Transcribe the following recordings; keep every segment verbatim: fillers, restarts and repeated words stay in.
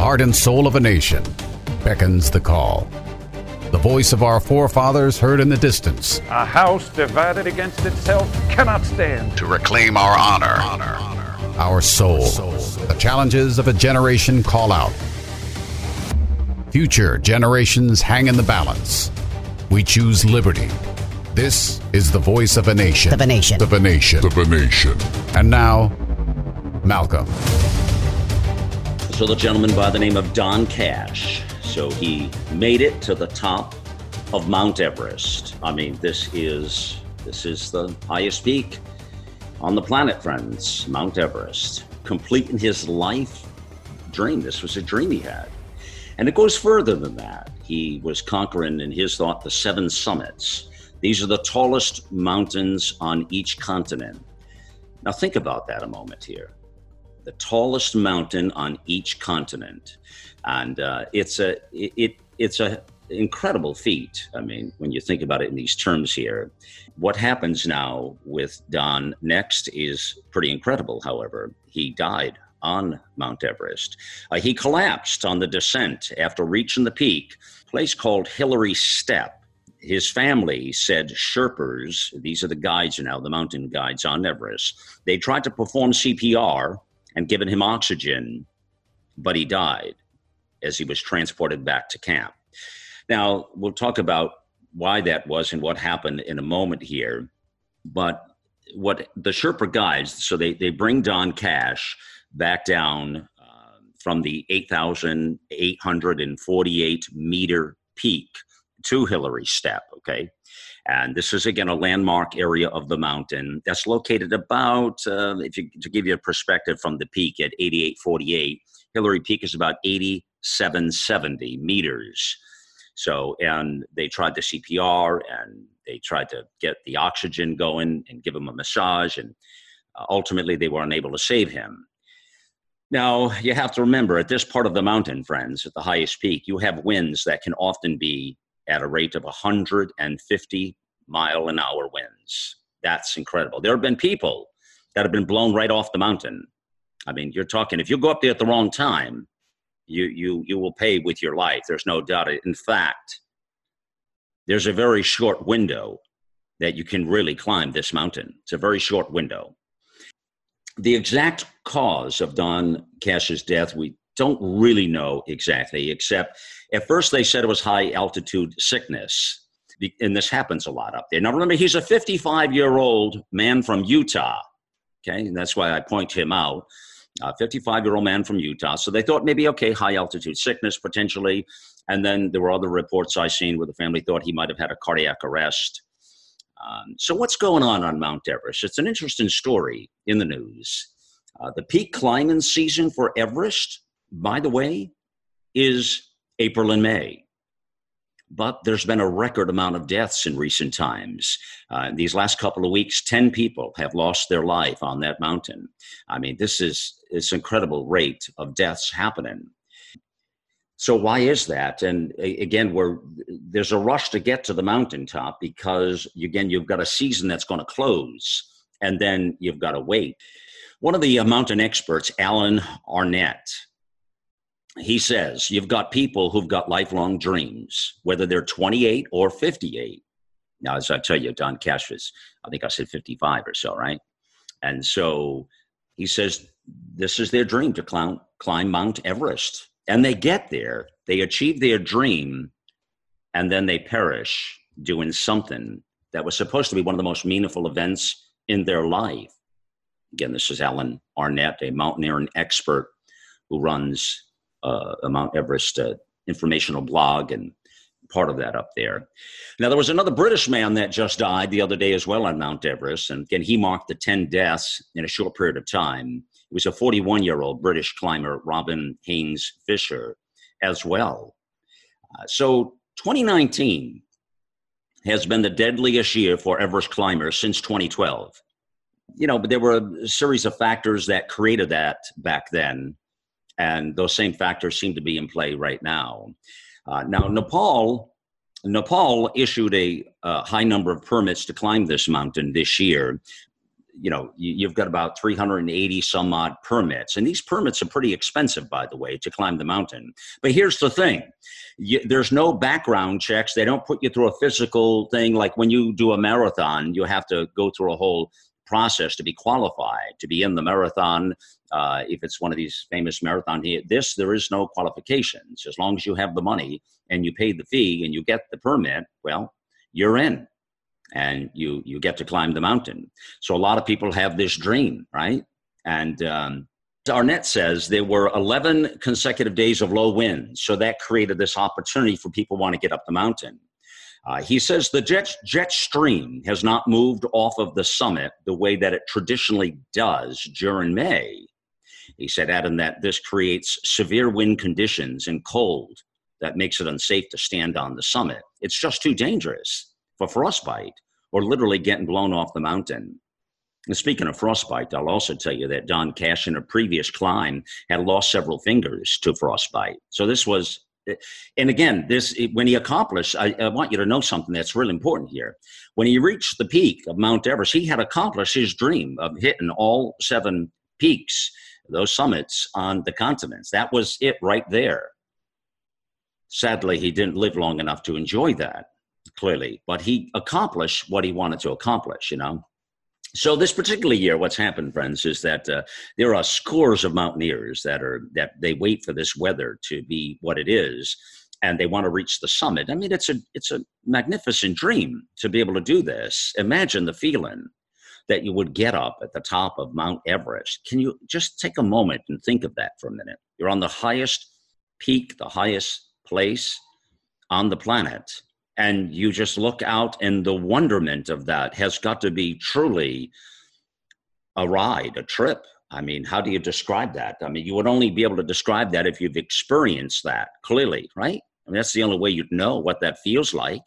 heart and soul of a nation, beckons the call. The voice of our forefathers heard in the distance. A house divided against itself cannot stand. To reclaim our honor, honor, our soul. The challenges of a generation call out. Future generations hang in the balance. We choose liberty. This is the voice of a nation. Of a nation. Of a nation. Of a nation. And now, Malcolm. So the gentleman by the name of Don Cash. So he made it to the top of Mount Everest. I mean, this is this is the highest peak on the planet, friends. Mount Everest. Completing his life dream. This was a dream he had. And it goes further than that. He was conquering, in his thought, the seven summits. These are the tallest mountains on each continent. Now think about that a moment here. The tallest mountain on each continent. And uh, it's a it, it it's a incredible feat. I mean, when you think about it in these terms here. What happens now with Don next is pretty incredible, however. He died on Mount Everest. Uh, he collapsed on the descent after reaching the peak, a place called Hillary Step. His family said Sherpas, these are the guides now, the mountain guides on Everest, they tried to perform C P R and given him oxygen, but he died as he was transported back to camp. Now, we'll talk about why that was and what happened in a moment here. But what the Sherpa guides, so they, they bring Don Cash back down uh, from the eight thousand eight hundred forty-eight meter peak to Hillary Step, okay? And this is, again, a landmark area of the mountain that's located about, uh, if you, to give you a perspective from the peak at eighty-eight forty-eight, Hillary Peak is about eighty-seven seventy meters. So, and they tried the C P R and they tried to get the oxygen going and give him a massage, and uh, ultimately they were unable to save him. Now, you have to remember, at this part of the mountain, friends, at the highest peak, you have winds that can often be at a rate of one hundred fifty mile an hour winds. That's incredible. There have been people that have been blown right off the mountain. I mean, you're talking, if you go up there at the wrong time, you you you will pay with your life. There's no doubt. In fact, there's a very short window that you can really climb this mountain. It's a very short window. The exact cause of Don Cash's death, we don't really know exactly, except at first they said it was high altitude sickness. And this happens a lot up there. Now remember, he's a fifty-five-year-old man from Utah. Okay, and that's why I point him out. A fifty-five-year-old man from Utah. So they thought maybe, okay, high altitude sickness potentially. And then there were other reports I seen where the family thought he might have had a cardiac arrest. Um, so what's going on on Mount Everest? It's an interesting story in the news. Uh, the peak climbing season for Everest, by the way, is April and May. But there's been a record amount of deaths in recent times. Uh, in these last couple of weeks, ten people have lost their life on that mountain. I mean, this is this incredible rate of deaths happening. So why is that? And again, we're, there's a rush to get to the mountaintop because, again, you've got a season that's going to close, and then you've got to wait. One of the uh, mountain experts, Alan Arnett, he says, you've got people who've got lifelong dreams, whether they're twenty-eight or fifty-eight. Now, as I tell you, Don Cash is, I think I said fifty-five or so, right? And so he says, this is their dream, to climb, climb Mount Everest. And they get there, they achieve their dream, and then they perish doing something that was supposed to be one of the most meaningful events in their life. Again, this is Alan Arnett, a mountaineering expert who runs uh, a Mount Everest uh, informational blog and part of that up there. Now, there was another British man that just died the other day as well on Mount Everest. And again, he marked the ten deaths in a short period of time. It was a forty-one-year-old British climber, Robin Haynes Fisher, as well. Uh, so twenty nineteen has been the deadliest year for Everest climbers since twenty twelve. You know, but there were a series of factors that created that back then. And those same factors seem to be in play right now. Uh, now, Nepal, Nepal issued a, a high number of permits to climb this mountain this year. you know, you, you've got about three hundred eighty some odd permits. And these permits are pretty expensive, by the way, to climb the mountain. But here's the thing. You, there's no background checks. They don't put you through a physical thing. Like when you do a marathon, you have to go through a whole process to be qualified, to be in the marathon. Uh, if it's one of these famous marathon, this, there is no qualifications. As long as you have the money and you pay the fee and you get the permit, well, you're in. And you you get to climb the mountain. So a lot of people have this dream, right? And um, Arnett says there were eleven consecutive days of low winds. So that created this opportunity for people who want to get up the mountain. Uh, he says the jet, jet stream has not moved off of the summit the way that it traditionally does during May. He said, adding that this creates severe wind conditions and cold that makes it unsafe to stand on the summit. It's just too dangerous for frostbite or literally getting blown off the mountain. And speaking of frostbite, I'll also tell you that Don Cash in a previous climb had lost several fingers to frostbite. So this was, and again, this when he accomplished, I, I want you to know something that's really important here. When he reached the peak of Mount Everest, he had accomplished his dream of hitting all seven peaks, those summits on the continents. That was it right there. Sadly, he didn't live long enough to enjoy that. Clearly, but he accomplished what he wanted to accomplish, you know. So this particular year, what's happened, friends, is that uh, there are scores of mountaineers that are that they wait for this weather to be what it is, and they want to reach the summit. I mean, it's a it's a magnificent dream to be able to do this. Imagine the feeling that you would get up at the top of Mount Everest. Can you just take a moment and think of that for a minute? You're on the highest peak, the highest place on the planet. And you just look out, and the wonderment of that has got to be truly a ride, a trip. I mean, how do you describe that? I mean, you would only be able to describe that if you've experienced that clearly, right? I mean, that's the only way you'd know what that feels like.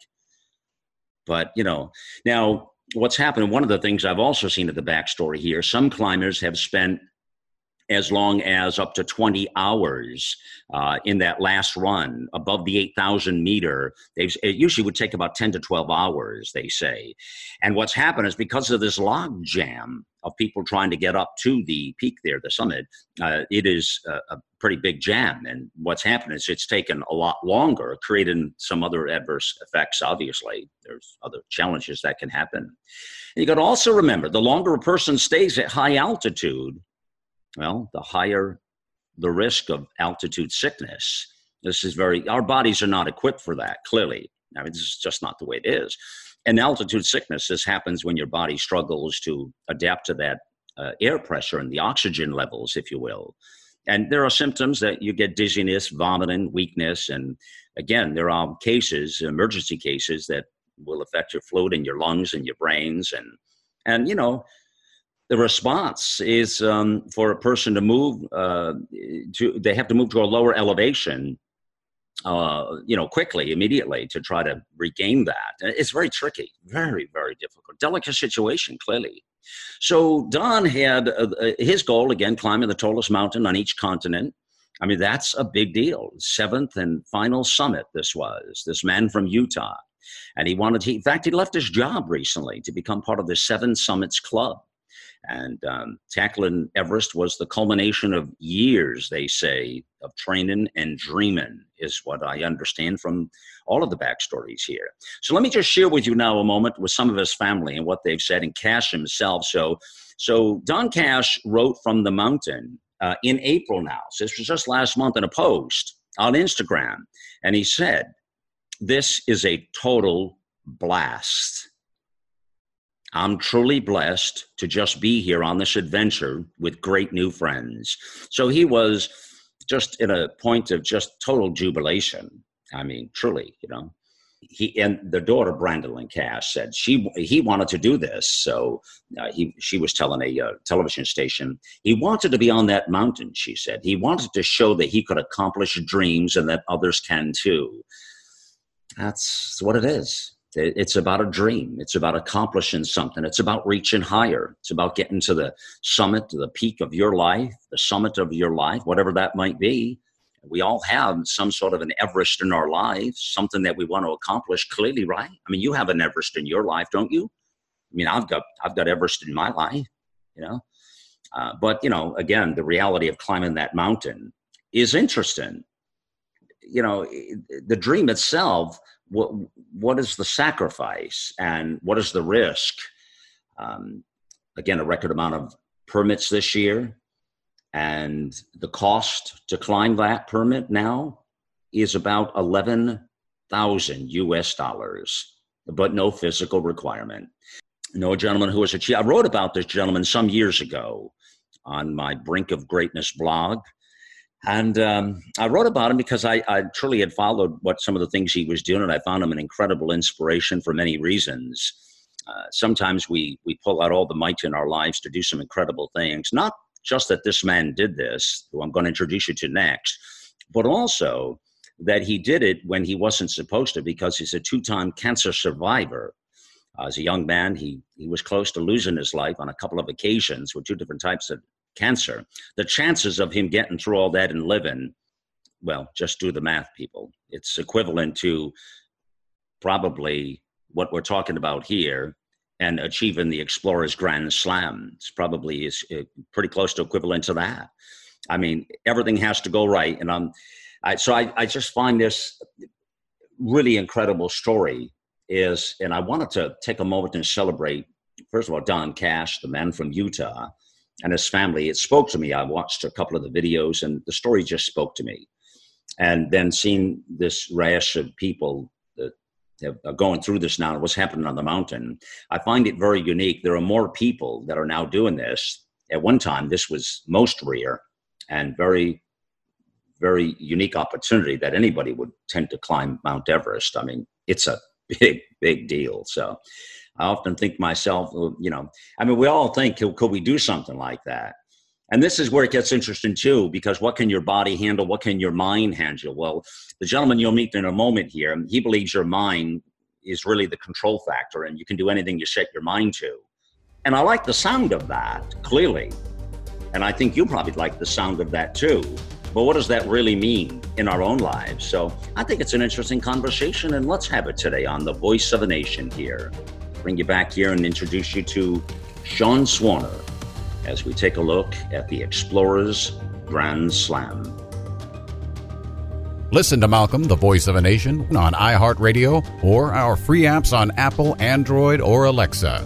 But, you know, now what's happened, one of the things I've also seen at the backstory here, some climbers have spent as long as up to twenty hours uh, in that last run above the eight thousand meter. They've, it usually would take about ten to twelve hours, they say. And what's happened is because of this log jam of people trying to get up to the peak there, the summit, uh, it is a, a pretty big jam. And what's happened is it's taken a lot longer, creating some other adverse effects, obviously. There's other challenges that can happen. And you got to also remember, the longer a person stays at high altitude, well, the higher the risk of altitude sickness. This is very, our bodies are not equipped for that, clearly. I mean, this is just not the way it is. And altitude sickness, this happens when your body struggles to adapt to that uh, air pressure and the oxygen levels, if you will. And there are symptoms that you get dizziness, vomiting, weakness. And again, there are cases, emergency cases, that will affect your fluid in your lungs and your brains. And, and you know, the response is um, for a person to move uh, to, they have to move to a lower elevation, uh, you know, quickly, immediately to try to regain that. It's very tricky, very, very difficult, delicate situation, clearly. So Don had uh, his goal, again, climbing the tallest mountain on each continent. I mean, that's a big deal. Seventh and final summit, this was, this man from Utah. And he wanted, he, in fact, he left his job recently to become part of the Seven Summits Club. And um, tackling Everest was the culmination of years, they say, of training and dreaming, is what I understand from all of the backstories here. So let me just share with you now a moment with some of his family and what they've said, and Cash himself. So, so Don Cash wrote from the mountain uh, in April now. So this was just last month in a post on Instagram. And he said, "This is a total blast. I'm truly blessed to just be here on this adventure with great new friends." So he was just in a point of just total jubilation. I mean, truly, you know. He and the daughter, Brandon Cash, said she he wanted to do this. So uh, he she was telling a uh, television station he wanted to be on that mountain. She said he wanted to show that he could accomplish dreams and that others can too. That's what it is. It's about a dream. It's about accomplishing something. It's about reaching higher. It's about getting to the summit, to the peak of your life, the summit of your life, whatever that might be. We all have some sort of an Everest in our lives, something that we want to accomplish, clearly, right? I mean, you have an Everest in your life, don't you? I mean, I've got I've got Everest in my life. you know. Uh, but, you know, again, the reality of climbing that mountain is interesting. You know, the dream itself, what, what is the sacrifice and what is the risk? Um, again, a record amount of permits this year. And the cost to climb that permit now is about eleven thousand U S dollars, but no physical requirement. No gentleman who has achieved. I wrote about this gentleman some years ago on my Brink of Greatness blog. And um, I wrote about him because I, I truly had followed what some of the things he was doing, and I found him an incredible inspiration for many reasons. Uh, sometimes we we pull out all the might in our lives to do some incredible things. Not just that this man did this, who I'm going to introduce you to next, but also that he did it when he wasn't supposed to, because he's a two-time cancer survivor. Uh, as a young man, he he was close to losing his life on a couple of occasions with two different types of cancer. The chances of him getting through all that and living, well, just do the math, people. It's equivalent to probably what we're talking about here and achieving the Explorers Grand Slam. It's probably is uh, pretty close to equivalent to that. I mean, everything has to go right. And I'm, I, so I, I just find this really incredible story is, and I wanted to take a moment and celebrate, first of all, Don Cash, the man from Utah, and his family. It spoke to me. I watched a couple of the videos and the story just spoke to me. And then seeing this rash of people that are going through this now, what's happening on the mountain, I find it very unique. There are more people that are now doing this. At one time, this was most rare and very, very unique opportunity that anybody would tend to climb Mount Everest. I mean, it's a big, big deal. So I often think to myself, you know, I mean, we all think, could we do something like that? And this is where it gets interesting too, because what can your body handle? What can your mind handle? Well, the gentleman you'll meet in a moment here, he believes your mind is really the control factor and you can do anything you set your mind to. And I like the sound of that, clearly. And I think you probably like the sound of that too. But what does that really mean in our own lives? So I think it's an interesting conversation, and let's have it today on The Voice of a Nation here. Bring you back here and introduce you to Sean Swarner as we take a look at the Explorers Grand Slam. Listen to Malcolm, The Voice of a Nation, on iHeartRadio or our free apps on Apple, Android, or Alexa.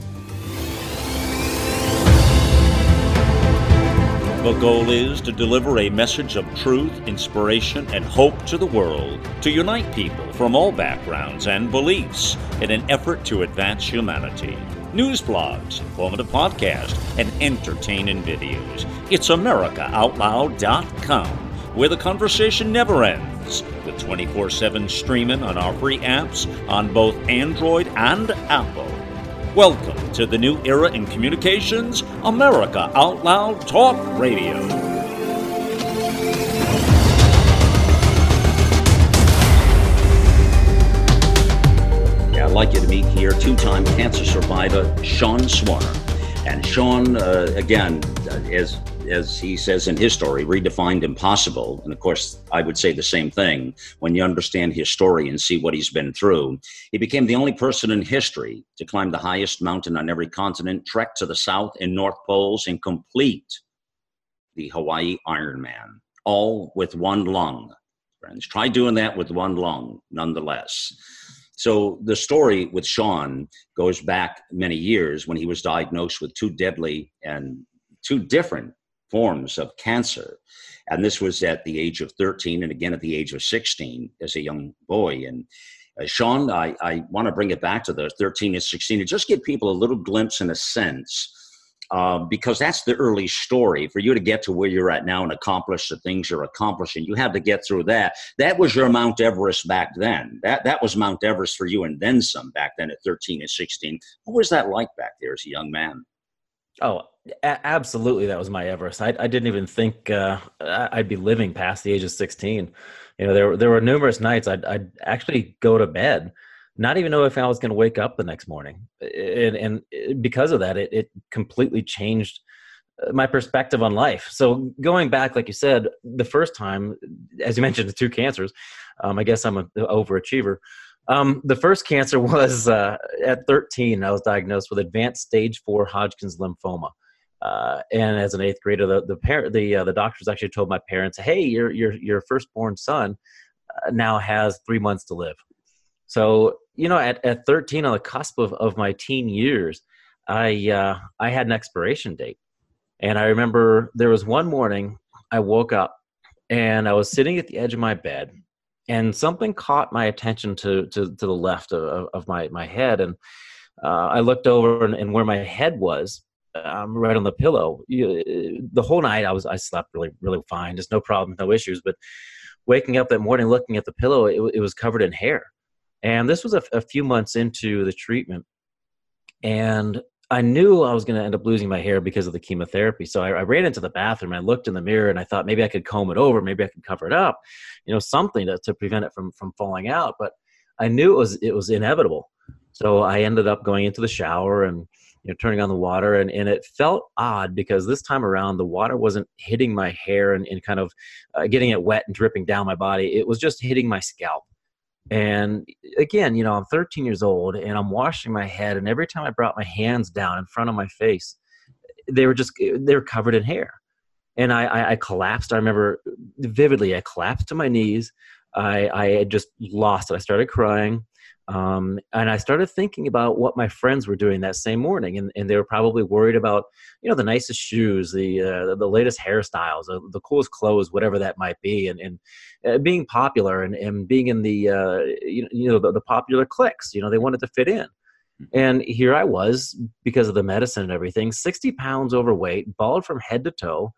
The goal is to deliver a message of truth, inspiration, and hope to the world, to unite people from all backgrounds and beliefs in an effort to advance humanity. News blogs, informative podcasts, and entertaining videos. It's America Out Loud dot com, where the conversation never ends, with twenty-four seven streaming on our free apps on both Android and Apple. Welcome to the new era in communications, America Out Loud Talk Radio. Yeah, I'd like you to meet here two-time cancer survivor Sean Swarner. And Sean, uh, again, as as he says in his story, redefined impossible. And of course, I would say the same thing. When you understand his story and see what he's been through, he became the only person in history to climb the highest mountain on every continent, trek to the South and North Poles, and complete the Hawaii Ironman, all with one lung. Friends, try doing that with one lung, nonetheless. So the story with Sean goes back many years when he was diagnosed with two deadly and two different forms of cancer. And this was at the age of thirteen and again at the age of sixteen as a young boy. And uh, Sean, I, I want to bring it back to the thirteen and sixteen and just give people a little glimpse and a sense, uh, because that's the early story. For you to get to where you're at now and accomplish the things you're accomplishing, you had to get through that. That was your Mount Everest back then. That, that was Mount Everest for you and then some back then at thirteen and sixteen. What was that like back there as a young man? Oh, a- absolutely. That was my Everest. I, I didn't even think uh, I'd be living past the age of sixteen. You know, there, there were numerous nights I'd, I'd actually go to bed, not even know if I was going to wake up the next morning. And, and because of that, it, it completely changed my perspective on life. So going back, like you said, the first time, as you mentioned, the two cancers, um, I guess I'm an overachiever. Um, the first cancer was uh, at thirteen. I was diagnosed with advanced stage four Hodgkin's lymphoma. Uh, and as an eighth grader, the the parent, the uh, the doctors actually told my parents, "Hey, your your your firstborn son uh, now has three months to live." So, you know, at, at thirteen, on the cusp of, of my teen years, I uh, I had an expiration date. And I remember there was one morning I woke up and I was sitting at the edge of my bed, and something caught my attention to to, to the left of, of my, my head. And uh, I looked over, and, and where my head was, um, right on the pillow. You, the whole night I was I slept really, really fine. Just no problem, no issues. But waking up that morning, looking at the pillow, it, it was covered in hair. And this was a, a few months into the treatment. And I knew I was going to end up losing my hair because of the chemotherapy. So I, I ran into the bathroom. I looked in the mirror and I thought maybe I could comb it over. Maybe I could cover it up, you know, something to, to prevent it from, from falling out. But I knew it was, it was inevitable. So I ended up going into the shower and, you know, turning on the water. And, and it felt odd because this time around, the water wasn't hitting my hair and, and kind of uh, getting it wet and dripping down my body. It was just hitting my scalp. And again, you know, I'm thirteen years old and I'm washing my head. And every time I brought my hands down in front of my face, they were just, they were covered in hair. And I, I, I collapsed. I remember vividly, I collapsed to my knees. I, I had just lost it. I started crying. Um, and I started thinking about what my friends were doing that same morning. And, and they were probably worried about, you know, the nicest shoes, the, uh, the latest hairstyles, uh, the coolest clothes, whatever that might be. And, and uh, being popular and, and being in the, uh, you, you know, the, the popular cliques, you know, they wanted to fit in. And here I was, because of the medicine and everything, sixty pounds overweight, bald from head to toe,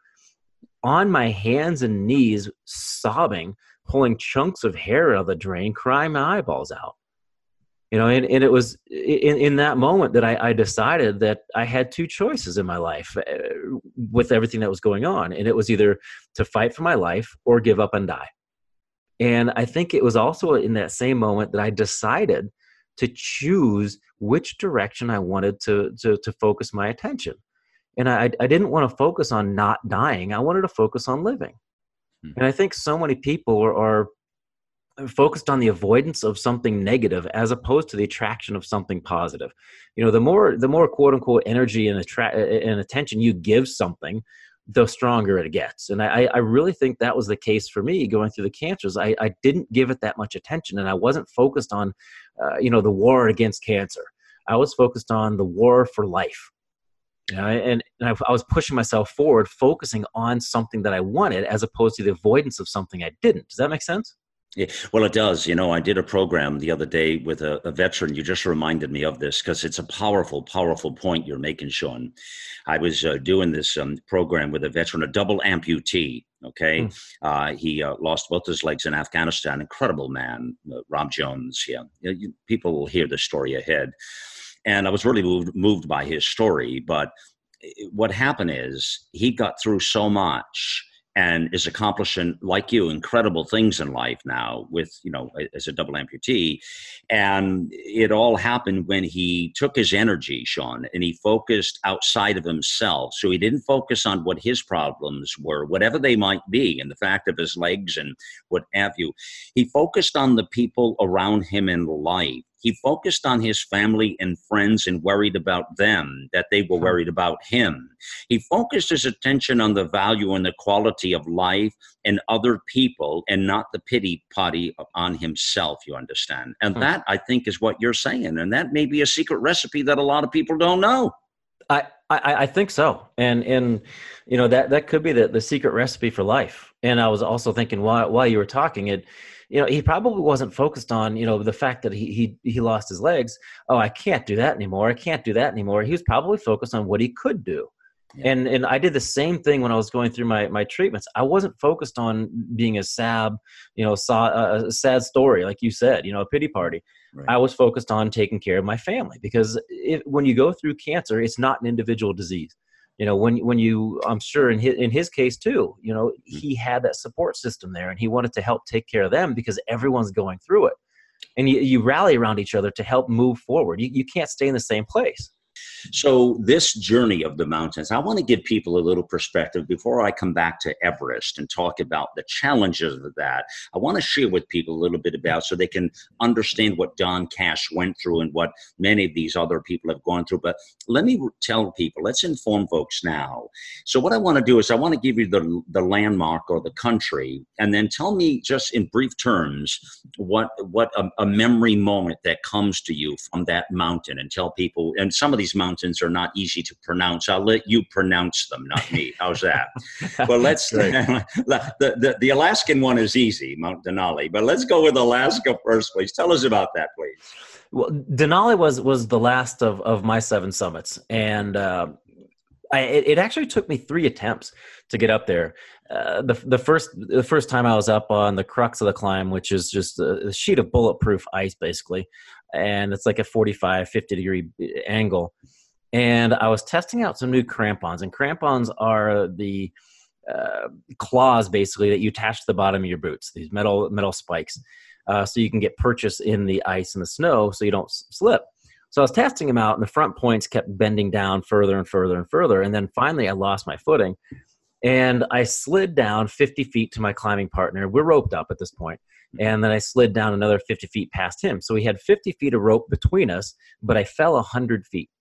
on my hands and knees, sobbing, pulling chunks of hair out of the drain, crying my eyeballs out. You know, and, and it was in, in that moment that I, I decided that I had two choices in my life uh, with everything that was going on. And it was either to fight for my life or give up and die. And I think it was also in that same moment that I decided to choose which direction I wanted to, to, to focus my attention. And I, I didn't want to focus on not dying. I wanted to focus on living. Hmm. And I think so many people are, are focused on the avoidance of something negative as opposed to the attraction of something positive. You know, the more, the more quote unquote energy and, attra- and attention you give something, the stronger it gets. And I, I really think that was the case for me going through the cancers. I, I didn't give it that much attention, and I wasn't focused on, uh, you know, the war against cancer. I was focused on the war for life. You know, and, and I, I was pushing myself forward, focusing on something that I wanted as opposed to the avoidance of something I didn't. Does that make sense? Yeah, well, it does. You know, I did a program the other day with a, a veteran. You just reminded me of this because it's a powerful, powerful point you're making, Sean. I was uh, doing this um, program with a veteran, a double amputee. Okay. Mm. Uh, he uh, lost both his legs in Afghanistan. Incredible man, uh, Rob Jones. Yeah. You, you, people will hear the story ahead. And I was really moved, moved by his story. But what happened is he got through so much and is accomplishing, like you, incredible things in life now with, you know, as a double amputee. And it all happened when he took his energy, Sean, and he focused outside of himself. So he didn't focus on what his problems were, whatever they might be, and the fact of his legs and what have you. He focused on the people around him in life. He focused on his family and friends and worried about them, that they were worried about him. He focused his attention on the value and the quality of life and other people and not the pity party on himself, you understand? And hmm. that, I think, is what you're saying. And that may be a secret recipe that a lot of people don't know. I, I, I think so. And, and you know, that, that could be the, the secret recipe for life. And I was also thinking while, while you were talking, it, you know, he probably wasn't focused on, you know, the fact that he, he, he lost his legs. Oh, I can't do that anymore. I can't do that anymore. He was probably focused on what he could do. Yeah. And, and I did the same thing when I was going through my, my treatments. I wasn't focused on being a sad, you know, saw a sad story, like you said, you know, a pity party. Right. I was focused on taking care of my family because if, when you go through cancer, it's not an individual disease. You know, when, when you, I'm sure in his, in his case too, you know, he had that support system there and he wanted to help take care of them because everyone's going through it. And you, you rally around each other to help move forward. You, you can't stay in the same place. So this journey of the mountains, I want to give people a little perspective before I come back to Everest and talk about the challenges of that. I want to share with people a little bit about so they can understand what Don Cash went through and what many of these other people have gone through. But let me tell people, let's inform folks now. So what I want to do is I want to give you the, the landmark or the country, and then tell me just in brief terms what, what a, a memory moment that comes to you from that mountain, and tell people, and some of these mountains are not easy to pronounce. I'll let you pronounce them, not me. How's that? Well, let's, the, the, the Alaskan one is easy, Mount Denali, but let's go with Alaska first, please. Tell us about that, please. Well, Denali was, was the last of, of my seven summits. And uh, I, it, it actually took me three attempts to get up there. Uh, the, the first, the first time I was up on the crux of the climb, which is just a, a sheet of bulletproof ice, basically. And it's like a forty-five, fifty degree angle. And I was testing out some new crampons, and crampons are the uh, claws basically that you attach to the bottom of your boots, these metal metal spikes, uh, so you can get purchase in the ice and the snow so you don't s- slip. So I was testing them out, and the front points kept bending down further and further and further. And then finally I lost my footing, and I slid down fifty feet to my climbing partner. We're roped up at this point. And then I slid down another fifty feet past him. So we had fifty feet of rope between us, but I fell one hundred feet.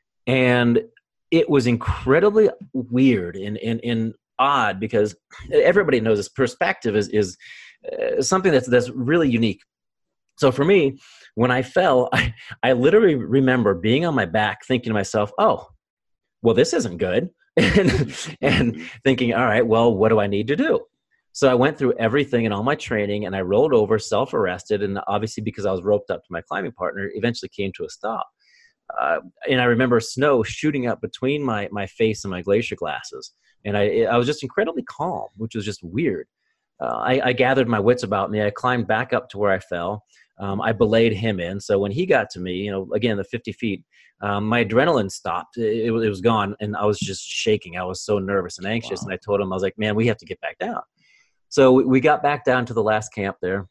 And it was incredibly weird and, and, and odd, because everybody knows this perspective is, is uh, something that's, that's really unique. So for me, when I fell, I, I literally remember being on my back thinking to myself, oh, well, this isn't good. and, and thinking, all right, well, what do I need to do? So I went through everything and all my training, and I rolled over, self-arrested. And obviously, because I was roped up to my climbing partner, eventually came to a stop. Uh, and I remember snow shooting up between my, my face and my glacier glasses. And I, I was just incredibly calm, which was just weird. Uh, I, I gathered my wits about me. I climbed back up to where I fell. Um, I belayed him in. So when he got to me, you know, again, the fifty feet, um, my adrenaline stopped. It, it, it was gone. And I was just shaking. I was so nervous and anxious. Wow. And I told him, I was like, man, we have to get back down. So we, we got back down to the last camp there.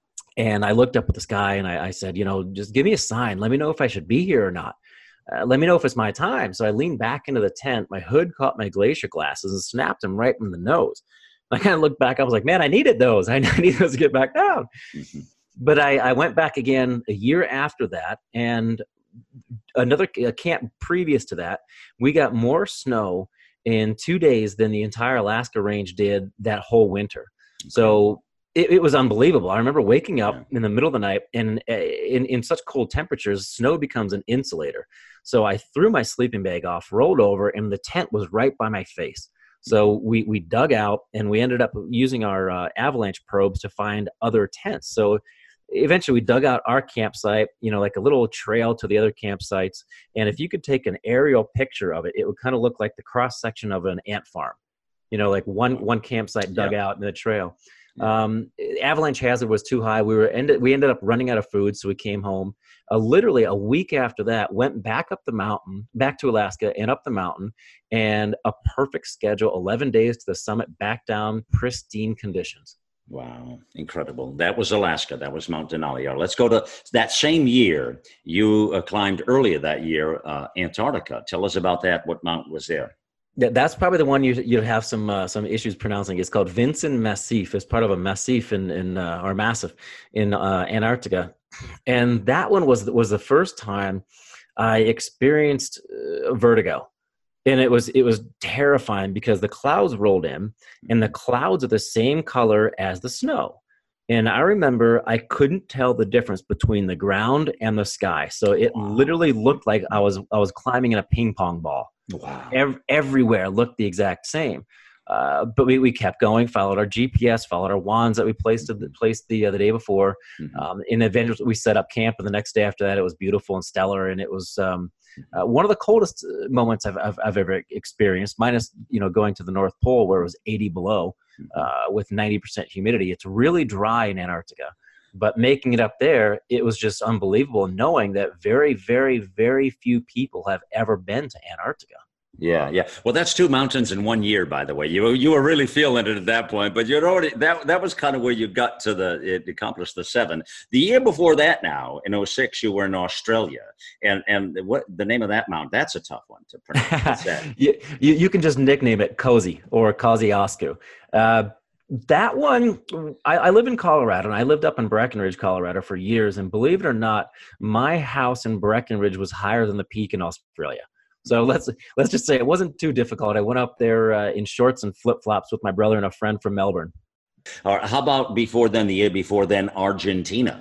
And I looked up at the sky, and I, I said, you know, just give me a sign. Let me know if I should be here or not. Uh, let me know if it's my time. So I leaned back into the tent. My hood caught my glacier glasses and snapped them right in the nose. I kind of looked back. I was like, man, I needed those. I needed those to get back down. Mm-hmm. But I, I went back again a year after that. And another a camp previous to that, we got more snow in two days than the entire Alaska range did that whole winter. Okay. So It, it was unbelievable. I remember waking up yeah. in the middle of the night, and in, in such cold temperatures, snow becomes an insulator. So I threw my sleeping bag off, rolled over, and the tent was right by my face. So we, we dug out, and we ended up using our uh, avalanche probes to find other tents. So eventually we dug out our campsite, you know, like a little trail to the other campsites. And if you could take an aerial picture of it, it would kind of look like the cross section of an ant farm, you know, like one, one campsite dug yeah. out in the trail. Um, avalanche hazard was too high. We were ended, we ended up running out of food. So we came home, uh, literally a week after that, went back up the mountain, back to Alaska and up the mountain, and a perfect schedule, eleven days to the summit, back down, pristine conditions. Wow. Incredible. That was Alaska. That was Mount Denali. Let's go to that same year. You uh, climbed earlier that year, uh, Antarctica. Tell us about that. What mountain was there? Yeah, that's probably the one you you have some uh, some issues pronouncing. It's called Vinson Massif. It's part of a massif in in uh, or massif in uh, Antarctica, and that one was was the first time I experienced uh, vertigo, and it was it was terrifying because the clouds rolled in, and the clouds are the same color as the snow. And I remember I couldn't tell the difference between the ground and the sky. So it wow. literally looked like I was I was climbing in a ping pong ball. Wow. Ev- everywhere looked the exact same. Uh, but we, we kept going, followed our G P S, followed our wands that we placed mm-hmm. placed the uh, the day before. Mm-hmm. Um, in eventually we set up camp, and the next day after that, it was beautiful and stellar, and it was um, uh, one of the coldest moments I've, I've I've ever experienced. Minus you know going to the North Pole where it was eighty below uh, with ninety percent humidity. It's really dry in Antarctica. But making it up there, it was just unbelievable, knowing that very, very, very few people have ever been to Antarctica. Yeah, yeah. Well, that's two mountains in one year, by the way. You you were really feeling it at that point, but you'd already that that was kind of where you got to the it accomplished the seven. The year before that, now in oh six, you were in Australia, and and what the name of that mountain? That's a tough one to pronounce. you, you you can just nickname it Cozy or Kosciuszko. Uh, that one, I, I live in Colorado, and I lived up in Breckenridge, Colorado, for years. And believe it or not, my house in Breckenridge was higher than the peak in Australia. So let's let's just say it wasn't too difficult. I went up there uh, in shorts and flip-flops with my brother and a friend from Melbourne. All right, how about before then, the year before then, Argentina?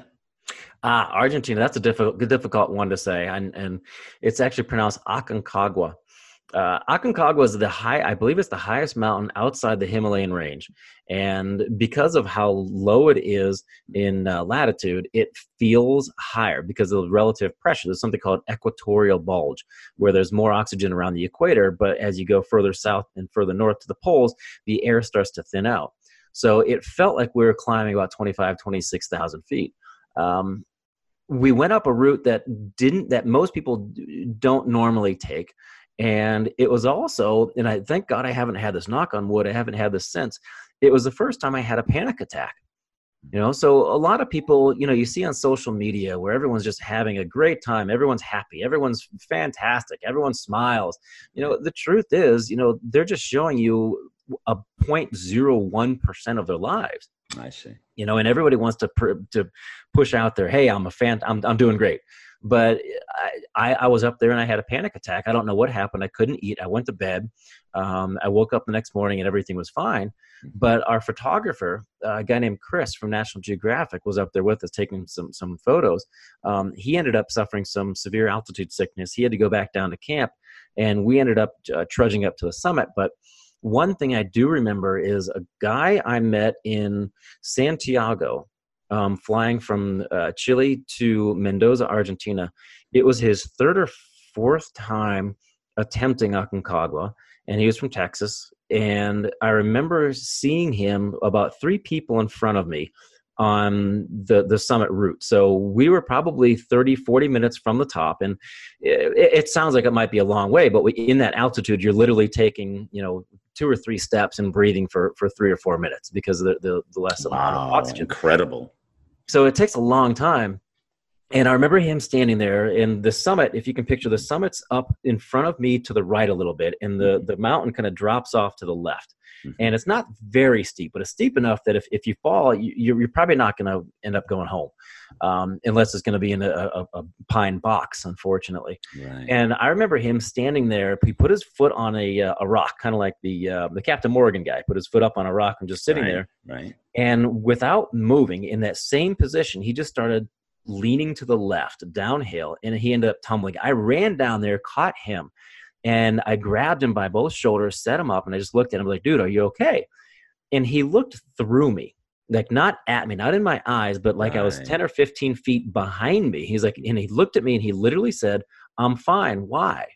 Ah, Argentina, that's a difficult difficult one to say. And, and it's actually pronounced Aconcagua. Uh, Aconcagua is the high, I believe it's the highest mountain outside the Himalayan range. And because of how low it is in uh, latitude, it feels higher because of the relative pressure. There's something called equatorial bulge, where there's more oxygen around the equator, but as you go further south and further north to the poles, the air starts to thin out. So it felt like we were climbing about twenty-five, twenty-six thousand feet. Um, we went up a route that didn't, that most people don't normally take. And it was also, and I thank God I haven't had this, knock on wood, I haven't had this since. It was the first time I had a panic attack. You know, so a lot of people, you know, you see on social media where everyone's just having a great time. Everyone's happy. Everyone's fantastic. Everyone smiles. You know, the truth is, you know, they're just showing you a zero point zero one percent of their lives. I see. You know, and everybody wants to pr- to push out there, hey, I'm a fan. I'm I'm doing great. But I, I was up there and I had a panic attack. I don't know what happened. I couldn't eat. I went to bed. Um, I woke up the next morning and everything was fine. But our photographer, uh, a guy named Chris from National Geographic, was up there with us taking some some photos. Um, he ended up suffering some severe altitude sickness. He had to go back down to camp, and we ended up uh, trudging up to the summit. But one thing I do remember is a guy I met in Santiago, Um, flying from uh, Chile to Mendoza, Argentina. It was his third or fourth time attempting Aconcagua, and he was from Texas. And I remember seeing him about three people in front of me on the, the summit route. So we were probably thirty, forty minutes from the top. And it, it sounds like it might be a long way, but we, in that altitude, you're literally taking, you know, two or three steps and breathing for, for three or four minutes because of the, the, the less Wow, amount of oxygen. Incredible. So it takes a long time. And I remember him standing there in the summit. If you can picture, the summit's up in front of me to the right a little bit, and the, the mountain kind of drops off to the left. Mm-hmm. And it's not very steep, but it's steep enough that if, if you fall, you, you're, you're probably not going to end up going home, um, unless it's going to be in a, a, a pine box, unfortunately. Right. And I remember him standing there. He put his foot on a, uh, a rock, kind of like the uh, the Captain Morgan guy, put his foot up on a rock and just sitting Right. there. Right. And without moving in that same position, he just started leaning to the left downhill, and he ended up tumbling. I ran down there, caught him, and I grabbed him by both shoulders, set him up, and I just looked at him like, dude, are you okay? And he looked through me, like not at me, not in my eyes, but like right. I was ten or fifteen feet behind me. He's like, and he looked at me and he literally said, I'm fine. Why?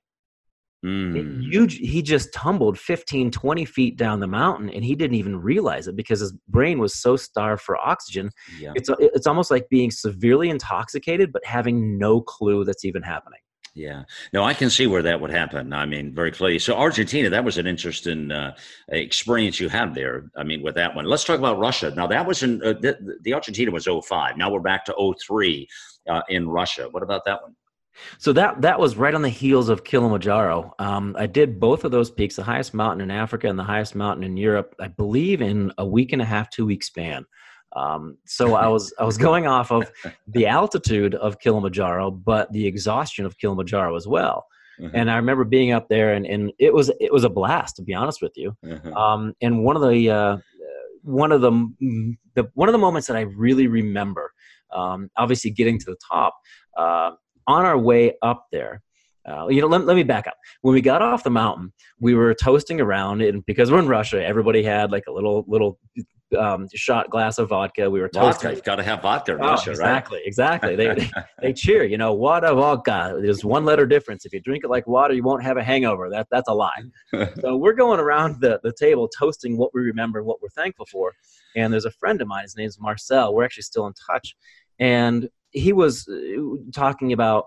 Mm. You, he just tumbled fifteen, twenty feet down the mountain, and he didn't even realize it because his brain was so starved for oxygen. Yeah. It's it's almost like being severely intoxicated, but having no clue that's even happening. Yeah. No, I can see where that would happen. I mean, very clearly. So Argentina, that was an interesting uh, experience you had there. I mean, with that one. Let's talk about Russia. Now, that was in, uh, the, the Argentina was oh five. Now we're back to oh three uh, in Russia. What about that one? So that that was right on the heels of Kilimanjaro. Um, I did both of those peaks, the highest mountain in Africa and the highest mountain in Europe, I believe in a week and a half, two week span. Um, so I was I was going off of the altitude of Kilimanjaro, but the exhaustion of Kilimanjaro as well. Mm-hmm. And I remember being up there, and, and it was it was a blast, to be honest with you. Mm-hmm. Um, and one of the uh, one of the, the one of the moments that I really remember, um, obviously getting to the top. Uh, On our way up there, uh, you know, let, let me back up. When we got off the mountain, we were toasting around, and because we're in Russia, everybody had like a little little um, shot glass of vodka. We were toasting. Vodka, you've got to have vodka in oh, Russia, exactly, right? Exactly, exactly. They, they they cheer. You know, water vodka. There's one letter difference. If you drink it like water, you won't have a hangover. That that's a lie. So we're going around the the table toasting what we remember, what we're thankful for. And there's a friend of mine. His name's Marcel. We're actually still in touch, and he was talking about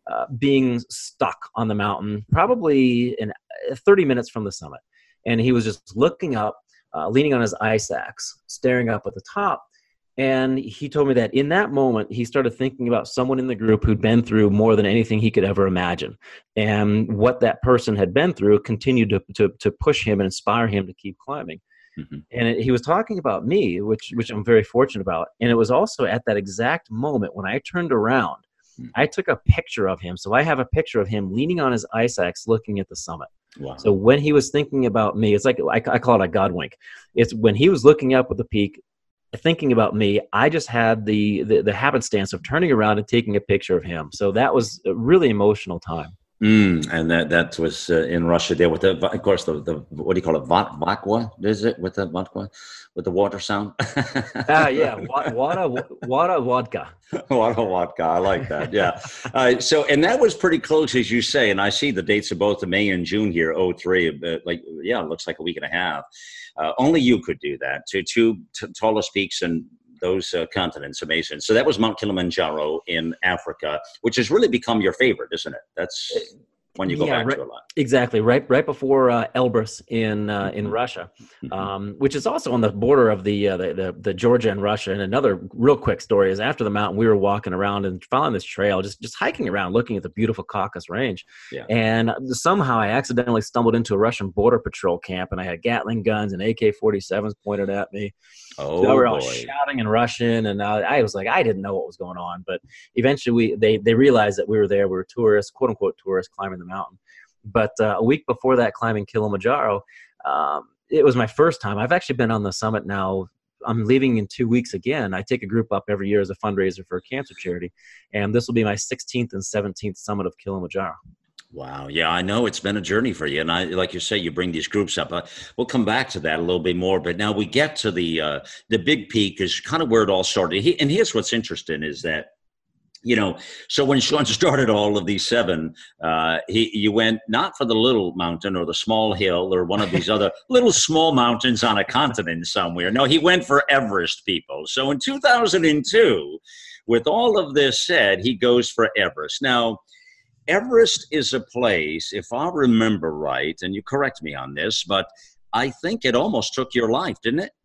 uh, being stuck on the mountain, probably in thirty minutes from the summit. And he was just looking up, uh, leaning on his ice axe, staring up at the top. And he told me that in that moment, he started thinking about someone in the group who'd been through more than anything he could ever imagine. And what that person had been through continued to, to, to push him and inspire him to keep climbing. Mm-hmm. And it, he was talking about me, which, which I'm very fortunate about. And it was also at that exact moment when I turned around, mm-hmm. I took a picture of him. So I have a picture of him leaning on his ice axe looking at the summit. Wow. So when he was thinking about me, it's like, I, I call it a God wink. It's when he was looking up at the peak, thinking about me, I just had the, the the happenstance of turning around and taking a picture of him. So that was a really emotional time. Mm, and that that was uh, in Russia there with the, of course, the, the what do you call it, vodka? Is it with the vodka, with the water sound? Ah, uh, yeah, water, water, vodka. Water, vodka. I like that. Yeah. Uh, so, and that was pretty close, as you say. And I see the dates of both the May and June here. oh three, uh, like yeah, it looks like a week and a half. Uh, only you could do that to two t- tallest peaks in those uh, continents. Amazing. So that was Mount Kilimanjaro in Africa, which has really become your favorite, isn't it? That's when you go yeah, back right, to a lot. Exactly. Right right before uh, Elbrus in uh, in Russia, um, which is also on the border of the, uh, the, the the Georgia and Russia. And another real quick story is after the mountain, we were walking around and following this trail, just, just hiking around, looking at the beautiful Caucasus Range. Yeah. And somehow I accidentally stumbled into a Russian border patrol camp, and I had Gatling guns and A K forty-sevens pointed at me. Oh, so they were all boy. shouting in Russian, and I, I was like, I didn't know what was going on. But eventually we they, they realized that we were there. We were tourists, quote unquote tourists, climbing the mountain. But uh, a week before that, climbing Kilimanjaro, um, it was my first time. I've actually been on the summit now. I'm leaving in two weeks again. I take a group up every year as a fundraiser for a cancer charity. And this will be my sixteenth and seventeenth summit of Kilimanjaro. Wow. Yeah, I know it's been a journey for you. And I, like you say, you bring these groups up. Uh, we'll come back to that a little bit more. But now we get to the uh, the big peak is kind of where it all started. He, and here's what's interesting is that, you know, so when Sean started all of these seven, uh, he you went not for the little mountain or the small hill or one of these other little small mountains on a continent somewhere. No, he went for Everest, people. So in two thousand two, with all of this said, he goes for Everest. Now, Everest is a place, if I remember right, and you correct me on this, but I think it almost took your life, didn't it?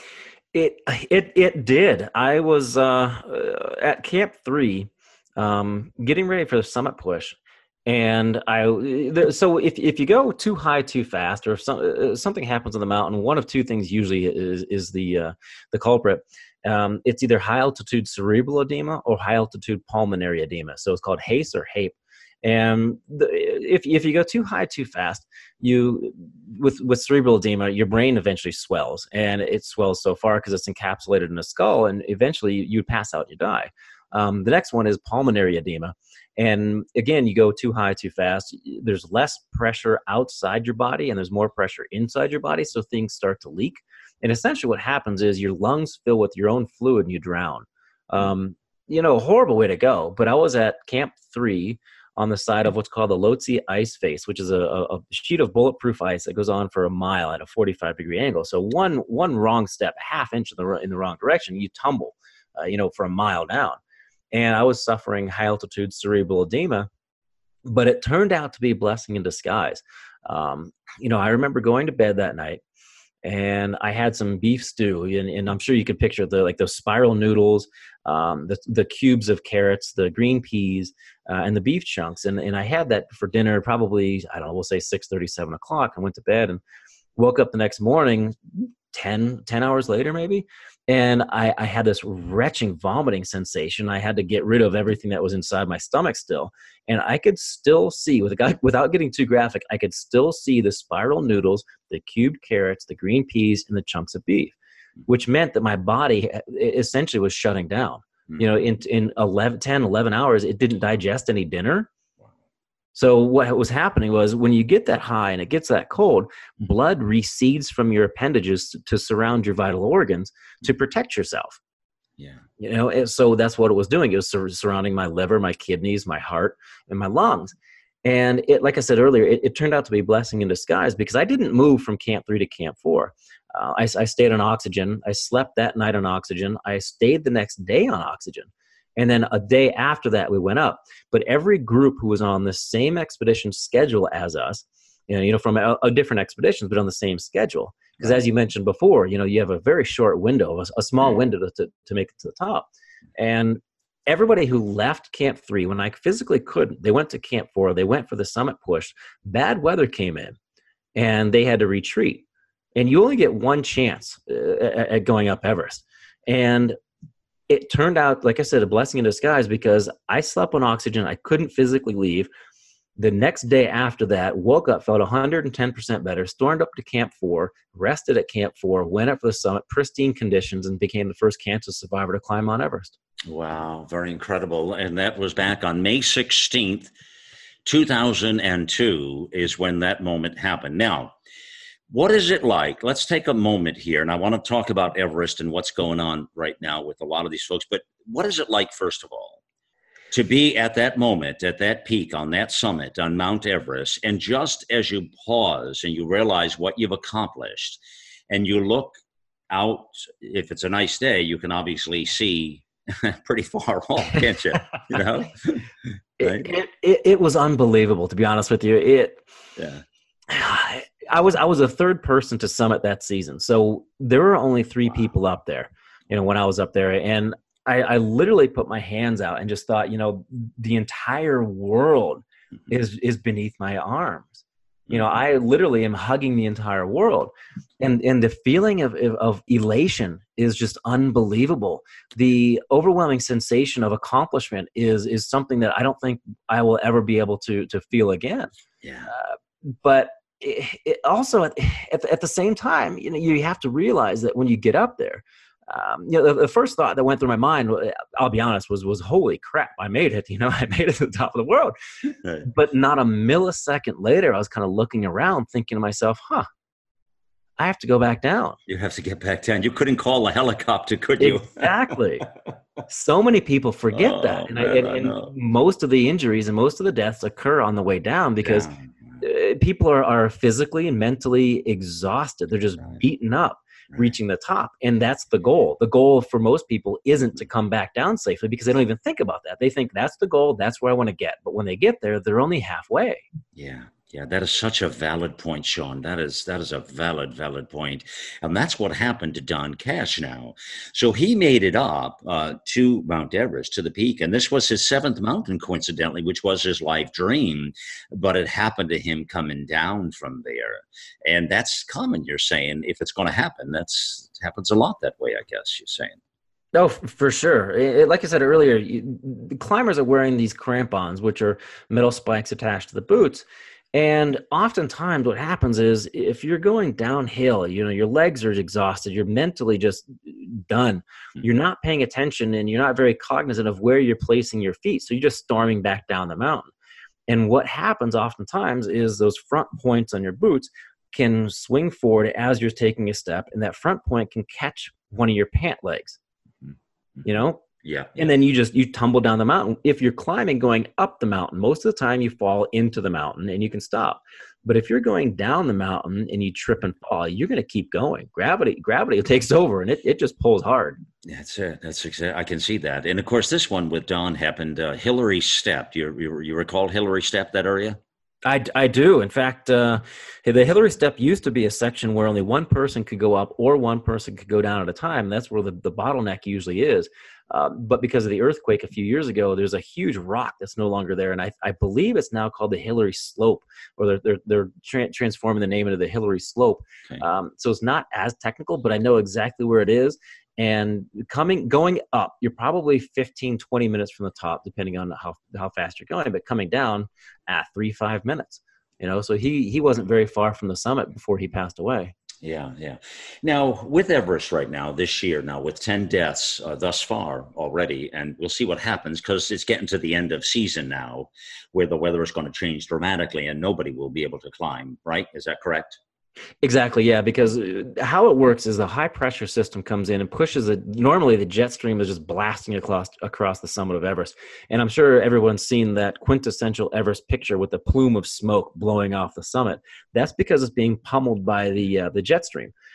It it it did. I was uh, at Camp Three, um, getting ready for the summit push, and I. So if if you go too high too fast, or if some, something happens on the mountain, one of two things usually is is the uh, the culprit. Um, it's either high altitude cerebral edema or high altitude pulmonary edema. So it's called H A C E or H A P E. And the, if if you go too high too fast, you with with cerebral edema, your brain eventually swells, and it swells so far because it's encapsulated in the skull, and eventually you, you pass out, you die. Um, the next one is pulmonary edema, and again, you go too high too fast. There's less pressure outside your body, and there's more pressure inside your body, so things start to leak. And essentially, what happens is your lungs fill with your own fluid, and you drown. Um, you know, horrible way to go. But I was at Camp Three, on the side of what's called the Lhotse ice face, which is a, a sheet of bulletproof ice that goes on for a mile at a forty-five degree angle. So one one wrong step, a half inch in the, in the wrong direction, you tumble, uh, you know, for a mile down. And I was suffering high altitude cerebral edema, but it turned out to be a blessing in disguise. Um, you know, I remember going to bed that night, and I had some beef stew, and, and I'm sure you could picture the like those spiral noodles, um, the the cubes of carrots, the green peas, uh, and the beef chunks. And and I had that for dinner probably, I don't know, we'll say six thirty, seven o'clock. I went to bed and woke up the next morning, ten, ten hours later maybe, and I, I had this retching vomiting sensation. I had to get rid of everything that was inside my stomach still. And I could still see, with a guy, without getting too graphic, I could still see the spiral noodles, the cubed carrots, the green peas, and the chunks of beef, which meant that my body essentially was shutting down. Mm-hmm. You know, in, in eleven, ten, eleven hours, it didn't digest any dinner. So what was happening was when you get that high and it gets that cold, blood recedes from your appendages to, to surround your vital organs to protect yourself. Yeah. You know, and so that's what it was doing. It was sur- surrounding my liver, my kidneys, my heart, and my lungs. And it, like I said earlier, it, it turned out to be a blessing in disguise because I didn't move from Camp Three to Camp Four. Uh, I, I stayed on oxygen. I slept that night on oxygen. I stayed the next day on oxygen. And then a day after that, we went up. But every group who was on the same expedition schedule as us, you know, you know from a, a different expeditions, but on the same schedule. Because right. as you mentioned before, you know, you have a very short window, a, a small mm-hmm. window to, to, to make it to the top. And everybody who left Camp three, when I physically couldn't, they went to Camp four, they went for the summit push. Bad weather came in, and they had to retreat. And you only get one chance uh, at going up Everest. And it turned out, like I said, a blessing in disguise, because I slept on oxygen. I couldn't physically leave. The next day after that, woke up, felt one hundred ten percent better, stormed up to Camp four, rested at Camp four, went up for the summit, pristine conditions, and became the first cancer survivor to climb Mount Everest. Wow, very incredible. And that was back on May sixteenth, two thousand two is when that moment happened. Now, what is it like? Let's take a moment here, and I want to talk about Everest and what's going on right now with a lot of these folks. But what is it like, first of all, to be at that moment, at that peak, on that summit, on Mount Everest, and just as you pause and you realize what you've accomplished, and you look out, if it's a nice day, you can obviously see pretty far off, can't you? You know, right? it, it, it was unbelievable, to be honest with you. It, yeah. I was I was a third person to summit that season, so there were only three wow. people up there. You know, when I was up there, and I, I literally put my hands out and just thought, you know, the entire world mm-hmm. is is beneath my arms. You know, I literally am hugging the entire world, and and the feeling of of elation is just unbelievable. The overwhelming sensation of accomplishment is is something that I don't think I will ever be able to to feel again. Yeah, uh, but. It, it also at, at, at the same time, you know, you have to realize that when you get up there, um, you know, the, the first thought that went through my mind, I'll be honest, was, was holy crap, I made it, you know, I made it to the top of the world. Right. But not a millisecond later, I was kind of looking around thinking to myself, huh, I have to go back down. You have to get back down. You couldn't call a helicopter, could you? Exactly. So many people forget oh, that. And, man, I, and, and most of the injuries and most of the deaths occur on the way down because yeah. people are, are physically and mentally exhausted. They're just right. beaten up, right. reaching the top. And that's the goal. The goal for most people isn't to come back down safely because they don't even think about that. They think that's the goal. That's where I want to get. But when they get there, they're only halfway. Yeah. Yeah, that is such a valid point, Sean. That is that is a valid, valid point. And that's what happened to Don Cash now. So he made it up uh, to Mount Everest, to the peak. And this was his seventh mountain, coincidentally, which was his life dream. But it happened to him coming down from there. And that's common, you're saying, if it's going to happen. That's it happens a lot that way, I guess you're saying. Oh, for sure. It, like I said earlier, you, the climbers are wearing these crampons, which are metal spikes attached to the boots. And oftentimes what happens is if you're going downhill, you know, your legs are exhausted, you're mentally just done. You're not paying attention and you're not very cognizant of where you're placing your feet. So you're just storming back down the mountain. And what happens oftentimes is those front points on your boots can swing forward as you're taking a step, and that front point can catch one of your pant legs, you know? Yeah. And then you just, you tumble down the mountain. If you're climbing going up the mountain, most of the time you fall into the mountain and you can stop. But if you're going down the mountain and you trip and fall, you're going to keep going. Gravity, gravity takes over and it, it just pulls hard. That's it. That's exactly, I can see that. And of course, this one with Don happened, uh, Hillary Step. You, you, you recall Hillary Step, that area? I, I do. In fact, uh, the Hillary Step used to be a section where only one person could go up or one person could go down at a time. That's where the, the bottleneck usually is. Uh, but because of the earthquake a few years ago, there's a huge rock that's no longer there. And I, I believe it's now called the Hillary Slope, or they're, they're, they're tra- transforming the name into the Hillary Slope. Okay. Um, so it's not as technical, but I know exactly where it is. And coming, going up, you're probably fifteen, twenty minutes from the top, depending on how, how fast you're going, but coming down at three, five minutes, you know, so he, he wasn't very far from the summit before he passed away. Yeah. Yeah. Now with Everest right now, this year now with ten deaths uh, thus far already, and we'll see what happens because it's getting to the end of season now where the weather is going to change dramatically and nobody will be able to climb, right? Is that correct? Exactly, yeah, because how it works is the high pressure system comes in and pushes it. Normally the jet stream is just blasting across across the summit of Everest. And I'm sure everyone's seen that quintessential Everest picture with the plume of smoke blowing off the summit. That's because it's being pummeled by the uh, the jet stream.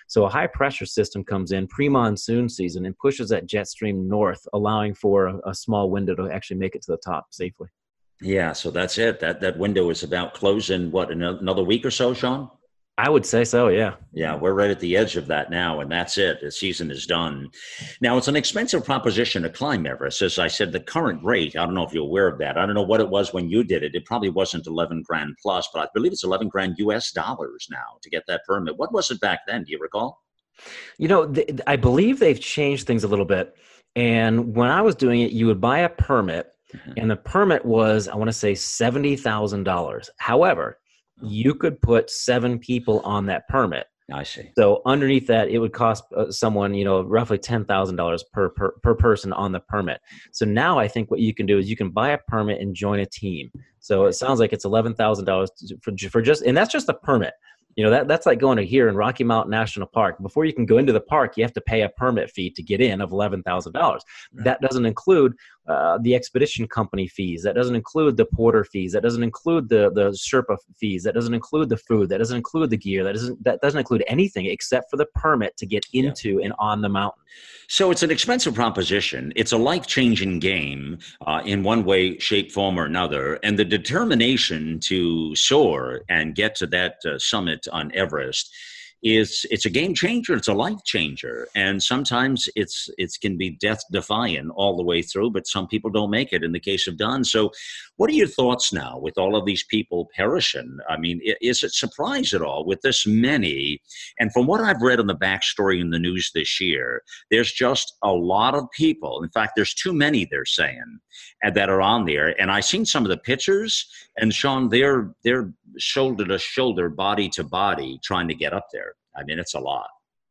So a high pressure system comes in pre-monsoon season and pushes that jet stream north, allowing for a, a small window to actually make it to the top safely. Yeah, so that's it. That that window is about closing, what, in another week or so, Sean? I would say so, yeah. Yeah, we're right at the edge of that now, and that's it. The season is done. Now, it's an expensive proposition to climb Everest. As I said, the current rate, I don't know if you're aware of that. I don't know what it was when you did it. It probably wasn't eleven grand plus, but I believe it's eleven grand U S dollars now to get that permit. What was it back then? Do you recall? You know, th- I believe they've changed things a little bit. And when I was doing it, you would buy a permit, mm-hmm. and the permit was, I want to say, seventy thousand dollars. However, you could put seven people on that permit. I see. So underneath that, it would cost uh, someone, you know, roughly ten thousand dollars per, per per person on the permit. So now I think what you can do is you can buy a permit and join a team. So it sounds like it's eleven thousand dollars for for just, and that's just a permit. You know, that that's like going to here in Rocky Mountain National Park. Before you can go into the park, you have to pay a permit fee to get in of eleven thousand dollars. Right. That doesn't include uh, the expedition company fees. That doesn't include the porter fees. That doesn't include the the Sherpa fees. That doesn't include the food. That doesn't include the gear. That doesn't that doesn't include anything except for the permit to get into yeah. and on the mountain. So it's an expensive proposition. It's a life-changing game uh, in one way, shape, form, or another. And the determination to soar and get to that uh, summit on Everest is it's a game changer. It's a life changer. And sometimes it's it can be death defying all the way through, but some people don't make it in the case of Don. So what are your thoughts now with all of these people perishing? I mean, is it surprise at all with this many? And from what I've read on the backstory in the news this year, there's just a lot of people. In fact, there's too many, they're saying, and that are on there. And I've seen some of the pictures, and Sean, they're they're shoulder to shoulder, body to body, trying to get up there. I mean, it's a lot.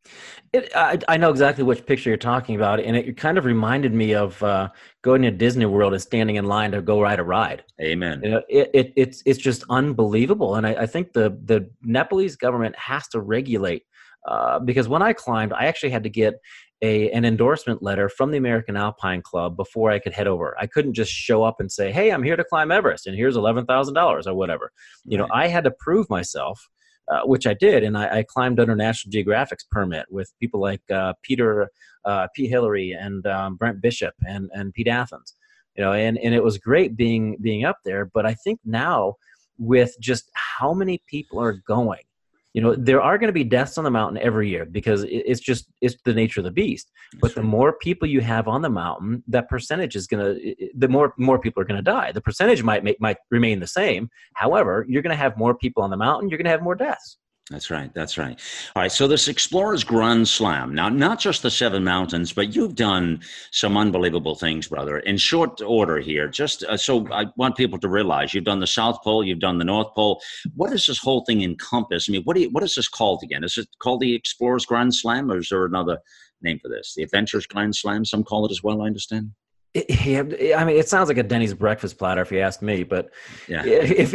It, I, I know exactly which picture you're talking about, and it kind of reminded me of uh, going to Disney World and standing in line to go ride a ride. Amen. You know, it, it, it's it's just unbelievable, and I, I think the the Nepalese government has to regulate uh, because when I climbed, I actually had to get a an endorsement letter from the American Alpine Club before I could head over. I couldn't just show up and say, "Hey, I'm here to climb Everest, and here's eleven thousand dollars or whatever." You right. know, I had to prove myself. Uh, which I did, and I, I climbed under National Geographic's permit with people like uh, Peter, uh, P. Hillary, and um, Brent Bishop, and and Pete Athens, you know, and and it was great being being up there. But I think now, with just how many people are going, you know, there are going to be deaths on the mountain every year because it, it's just it's the nature of the beast. But the more people you have on the mountain, that percentage is going to the more more people are going to die. The percentage might make might remain the same. However, you're going to have more people on the mountain. You're going to have more deaths. That's right. That's right. All right. So this Explorers Grand Slam, now, not just the seven mountains, but you've done some unbelievable things, brother. In short order here, just uh, so I want people to realize you've done the South Pole, you've done the North Pole. What does this whole thing encompass? I mean, what do you, what is this called again? Is it called the Explorers Grand Slam, or is there another name for this? The Adventures Grand Slam, some call it as well, I understand. Yeah, I mean, it sounds like a Denny's breakfast platter, if you ask me. But yeah. if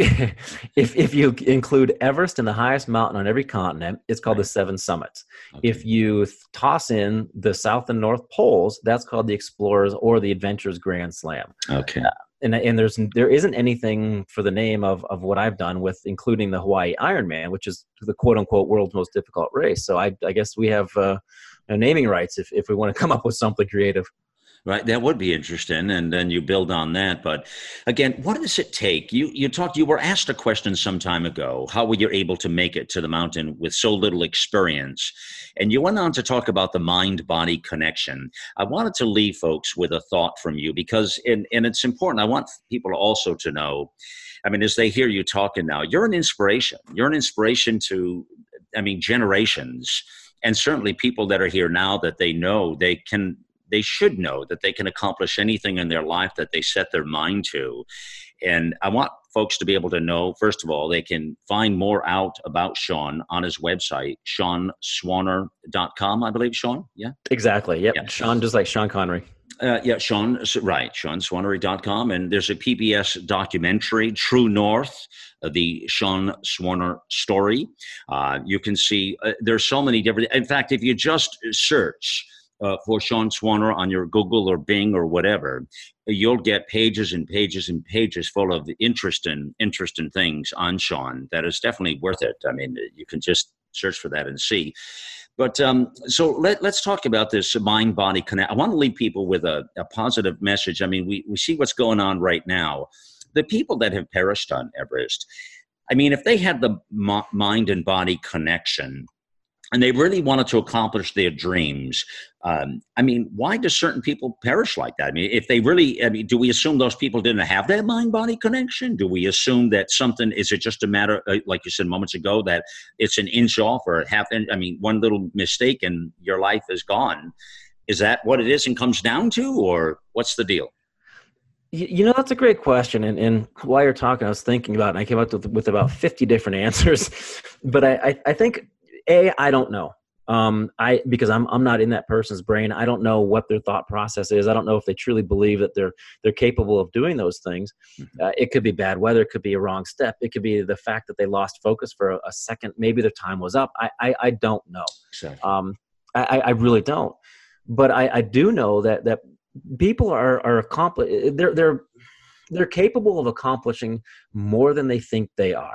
if if you include Everest and the highest mountain on every continent, it's called right. the Seven Summits. Okay. If you toss in the South and North Poles, that's called the Explorers or the Adventures Grand Slam. Okay. Uh, and and there's there isn't anything for the name of of what I've done with including the Hawaii Ironman, which is the quote unquote world's most difficult race. So I I guess we have uh, naming rights if if we want to come up with something creative. Right, that would be interesting, and then you build on that. But again, what does it take? You you talked. You were asked a question some time ago. How were you able to make it to the mountain with so little experience? And you went on to talk about the mind-body connection. I wanted to leave folks with a thought from you because, and and it's important. I want people also to know. I mean, as they hear you talking now, you're an inspiration. You're an inspiration to, I mean, generations, and certainly people that are here now that they know they can. They should know that they can accomplish anything in their life that they set their mind to. And I want folks to be able to know, first of all, they can find more out about Sean on his website, Sean Swanner dot com, I believe, Sean? Yeah? Exactly. Yep. Yeah. Sean, just like Sean Connery. Uh, yeah, Sean, right, Sean Swannery dot com. And there's a P B S documentary, True North, uh, the Sean Swanner story. Uh, you can see uh, there's so many different, in fact, if you just search Uh, for Sean Swanner on your Google or Bing or whatever, you'll get pages and pages and pages full of interesting, interesting things on Sean. That is definitely worth it. I mean, you can just search for that and see. But um, so let, let's talk about this mind-body connect. I want to leave people with a, a positive message. I mean, we, we see what's going on right now. The people that have perished on Everest, I mean, if they had the m- mind and body connection and they really wanted to accomplish their dreams, um, I mean, why do certain people perish like that? I mean, if they really, I mean, do we assume those people didn't have that mind-body connection? Do we assume that something, is it just a matter, uh, like you said moments ago, that it's an inch off or a half inch? I mean, one little mistake and your life is gone. Is that what it is and comes down to, or what's the deal? You know, that's a great question. And, and while you're talking, I was thinking about it, and I came up with, with about fifty different answers. But I, I, I think, A, I don't know. Um, I because I'm I'm not in that person's brain. I don't know what their thought process is. I don't know if they truly believe that they're they're capable of doing those things. Mm-hmm. Uh, it could be bad weather. It could be a wrong step. It could be the fact that they lost focus for a, a second. Maybe their time was up. I I, I don't know. Exactly. Um, I, I really don't. But I, I do know that that. People are are accompli- they're they're they're capable of accomplishing more than they think they are,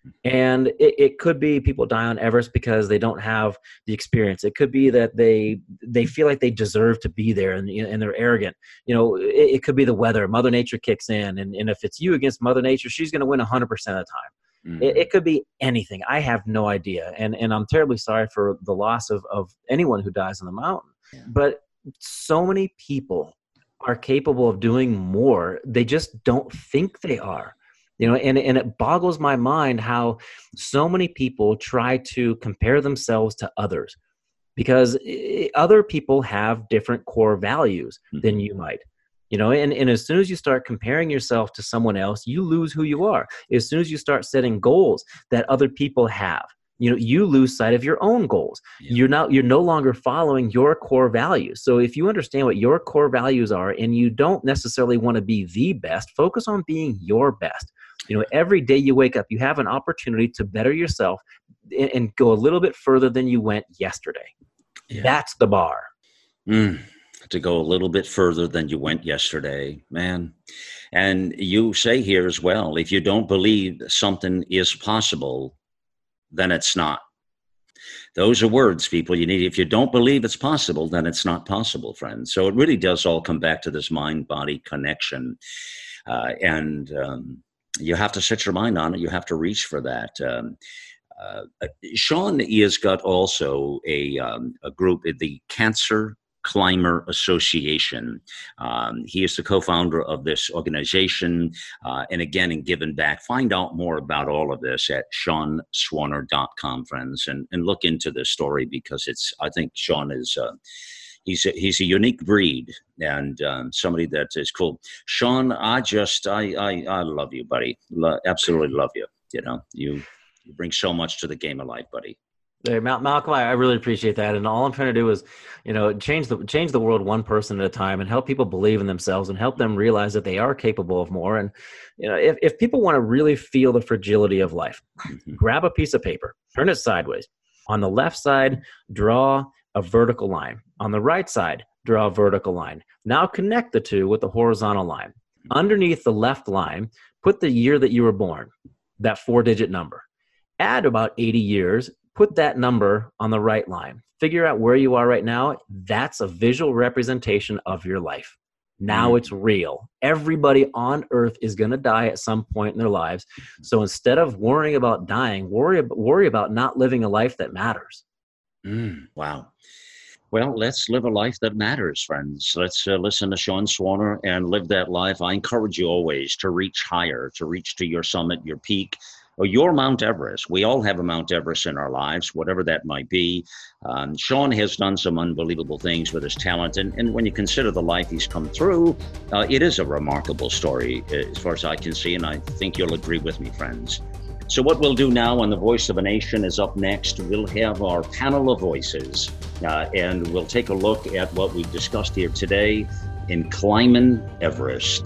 and it, it could be people die on Everest because they don't have the experience. It could be that they they feel like they deserve to be there, and and they're arrogant. You know, it, it could be the weather. Mother Nature kicks in, and, and if it's you against Mother Nature, she's going to win one hundred percent of the time. Mm-hmm. It, it could be anything. I have no idea, and and I'm terribly sorry for the loss of of anyone who dies on the mountain, yeah. But so many people are capable of doing more. They just don't think they are, you know, and, and it boggles my mind how so many people try to compare themselves to others, because other people have different core values than you might, you know, and, and as soon as you start comparing yourself to someone else, you lose who you are. As soon as you start setting goals that other people have, you know, you lose sight of your own goals. Yeah. You're not, you're no longer following your core values. So if you understand what your core values are and you don't necessarily want to be the best, focus on being your best. You know, every day you wake up, you have an opportunity to better yourself and, and go a little bit further than you went yesterday. Yeah. That's the bar. Mm, to go a little bit further than you went yesterday, man. And you say here as well, if you don't believe something is possible, then it's not. Those are words, people. You need, if you don't believe it's possible, then it's not possible, friends. So it really does all come back to this mind-body connection. Uh, and um, you have to set your mind on it. You have to reach for that. Um, uh, Sean has got also a, um, a group, the Cancer Climber Association. Um, he is the co-founder of this organization. Uh, and again, in giving back, find out more about all of this at sean swarner dot com, friends, and, and look into this story, because it's, I think Sean is, uh, he's, a, he's a unique breed, and um, somebody that is cool. Sean, I just, I, I, I love you, buddy. Lo- absolutely love you. You know, you, you bring so much to the game of life, buddy. Hey, Malcolm, I really appreciate that. And all I'm trying to do is, you know, change the change the world one person at a time, and help people believe in themselves and help them realize that they are capable of more. And, you know, if, if people want to really feel the fragility of life, mm-hmm. grab a piece of paper, turn it sideways. On the left side, draw a vertical line. On the right side, draw a vertical line. Now connect the two with the horizontal line. Mm-hmm. Underneath the left line, put the year that you were born, that four-digit number. Add about eighty years. Put that number on the right line. Figure out where you are right now. That's a visual representation of your life. Now mm. it's real. Everybody on earth is going to die at some point in their lives. So instead of worrying about dying, worry, worry about not living a life that matters. Mm, wow. Well, let's live a life that matters, friends. Let's uh, listen to Sean Swarner and live that life. I encourage you always to reach higher, to reach to your summit, your peak, or your Mount Everest. We all have a Mount Everest in our lives, whatever that might be. Um, Sean has done some unbelievable things with his talent. And, and when you consider the life he's come through, uh, it is a remarkable story as far as I can see. And I think you'll agree with me, friends. So what we'll do now on The Voice of a Nation is up next. We'll have our panel of voices, uh, and we'll take a look at what we've discussed here today in climbing Everest.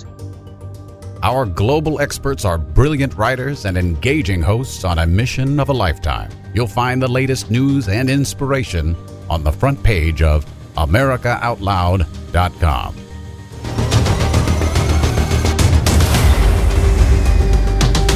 Our global experts are brilliant writers and engaging hosts on a mission of a lifetime. You'll find the latest news and inspiration on the front page of america out loud dot com. I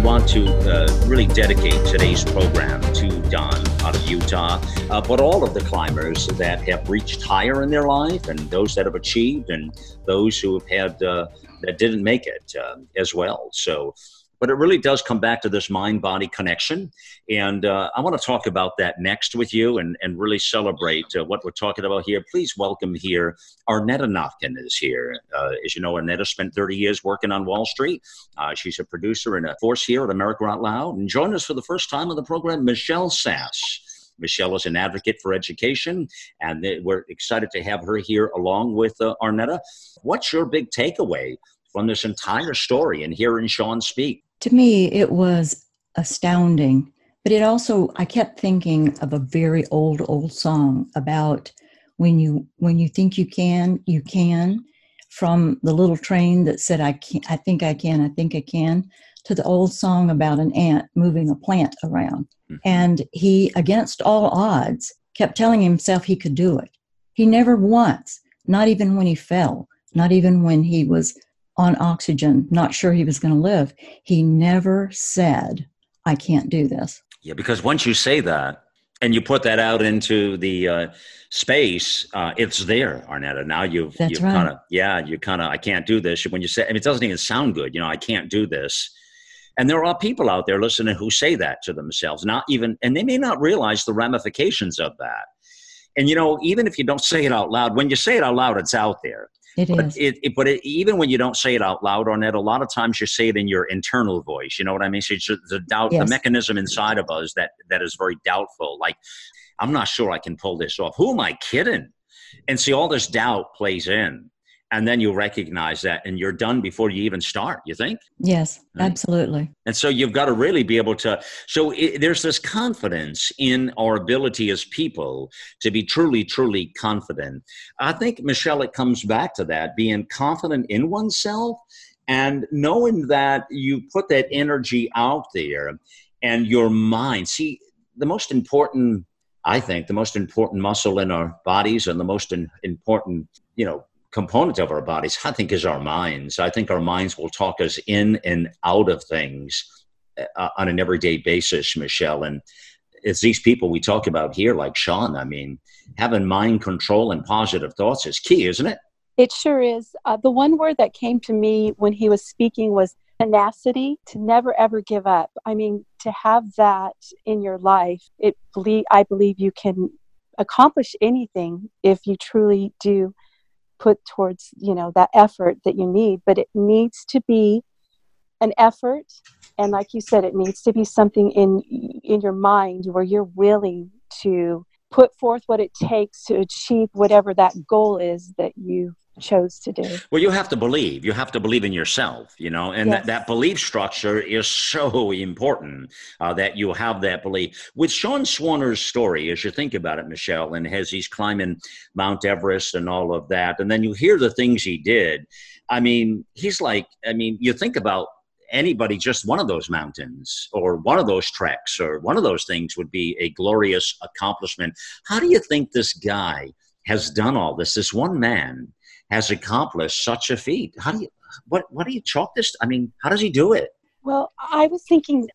want to uh, really dedicate today's program to Don out of Utah, uh, but all of the climbers that have reached higher in their life, and those that have achieved, and those who have had uh, that didn't make it uh, as well. So, but it really does come back to this mind-body connection. And uh, I want to talk about that next with you and, and really celebrate uh, what we're talking about here. Please welcome here, Arnetta Notkin is here. Uh, as you know, Arnetta spent thirty years working on Wall Street. Uh, she's a producer and a force here at America Out Loud. And join us for the first time on the program, Michelle Sass. Michelle is an advocate for education, and we're excited to have her here along with uh, Arnetta. What's your big takeaway from this entire story and hearing Sean speak? To me, it was astounding, but it also, I kept thinking of a very old, old song about when you when you think you can, you can, from the little train that said, I can, I think I can, I think I can, to the old song about an ant moving a plant around. Mm-hmm. And he, against all odds, kept telling himself he could do it. He never once, not even when he fell, not even when he was on oxygen, not sure he was going to live, he never said, I can't do this. Yeah, because once you say that and you put that out into the uh, space, uh, it's there, Arnetta. Now you've, That's you've right. kind of, yeah, you kind of, I can't do this. When you say, I mean, it doesn't even sound good, you know, I can't do this. And there are people out there listening who say that to themselves, not even, and they may not realize the ramifications of that. And, you know, even if you don't say it out loud, when you say it out loud, it's out there. It but is. It, it, but it, even when you don't say it out loud, Arnetta, a lot of times you say it in your internal voice. You know what I mean? So it's the doubt, Yes. the mechanism inside of us that that is very doubtful. Like, I'm not sure I can pull this off. Who am I kidding? And see, all this doubt plays in. And then you recognize that, and you're done before you even start, you think? Yes, Right. absolutely. And so you've got to really be able to, so it, there's this confidence in our ability as people to be truly, truly confident. I think, Michelle, it comes back to that, being confident in oneself and knowing that you put that energy out there and your mind. See, the most important, I think, the most important muscle in our bodies and the most in, important, you know, component of our bodies, I think, is our minds. I think our minds will talk us in and out of things uh, on an everyday basis, Michelle. And it's these people we talk about here, like Sean. I mean, having mind control and positive thoughts is key, isn't it? It sure is. Uh, the one word that came to me when he was speaking was tenacity, to never, ever give up. I mean, to have that in your life, it believe, I believe you can accomplish anything if you truly do put towards, you know, that effort that you need. But it needs to be an effort. And like you said, it needs to be something in in your mind where you're willing to put forth what it takes to achieve whatever that goal is that you chose to do. Well, you have to believe. You have to believe in yourself, you know, and Yes. that, that belief structure is so important uh, that you have that belief. With Sean Swanner's story, as you think about it, Michelle, and as he's climbing Mount Everest and all of that, and then you hear the things he did, I mean, he's like, I mean, you think about anybody, just one of those mountains or one of those treks or one of those things would be a glorious accomplishment. How do you think this guy has done all this? This one man has accomplished such a feat. How do you, what, what do you chalk this? I mean, how does he do it? Well, I was thinking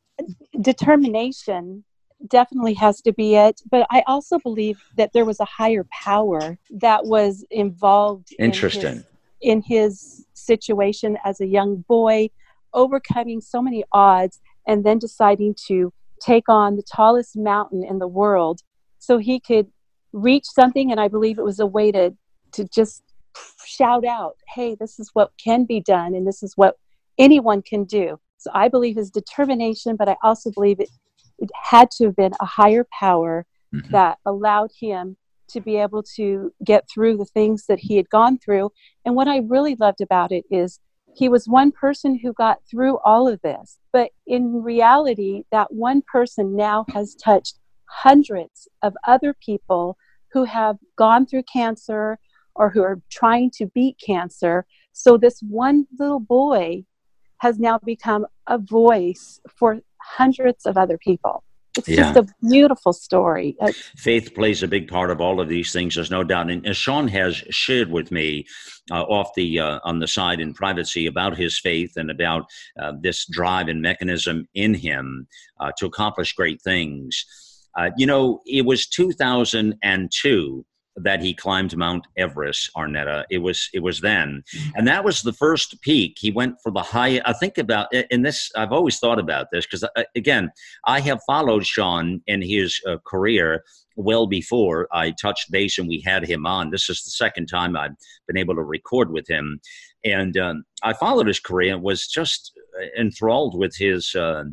determination definitely has to be it, but I also believe that there was a higher power that was involved Interesting. in his, in his situation as a young boy, overcoming so many odds and then deciding to take on the tallest mountain in the world so he could reach something. And I believe it was a way to, to just shout out, hey, this is what can be done and this is what anyone can do. So I believe his determination, but I also believe it, it had to have been a higher power mm-hmm. that allowed him to be able to get through the things that he had gone through. And what I really loved about it is he was one person who got through all of this. But in reality, that one person now has touched hundreds of other people who have gone through cancer or who are trying to beat cancer. So this one little boy has now become a voice for hundreds of other people. It's Yeah. just a beautiful story. Uh, Faith plays a big part of all of these things. There's no doubt. And as Sean has shared with me uh, off the uh, on the side in privacy about his faith and about uh, this drive and mechanism in him uh, to accomplish great things. Uh, you know, it was two thousand two that he climbed Mount Everest, Arnetta. It was it was then. And that was the first peak. He went for the high, I think about, and this, I've always thought about this, because again, I have followed Sean in his uh, career well before I touched base and we had him on. This is the second time I've been able to record with him. And um, I followed his career and was just enthralled with his uh,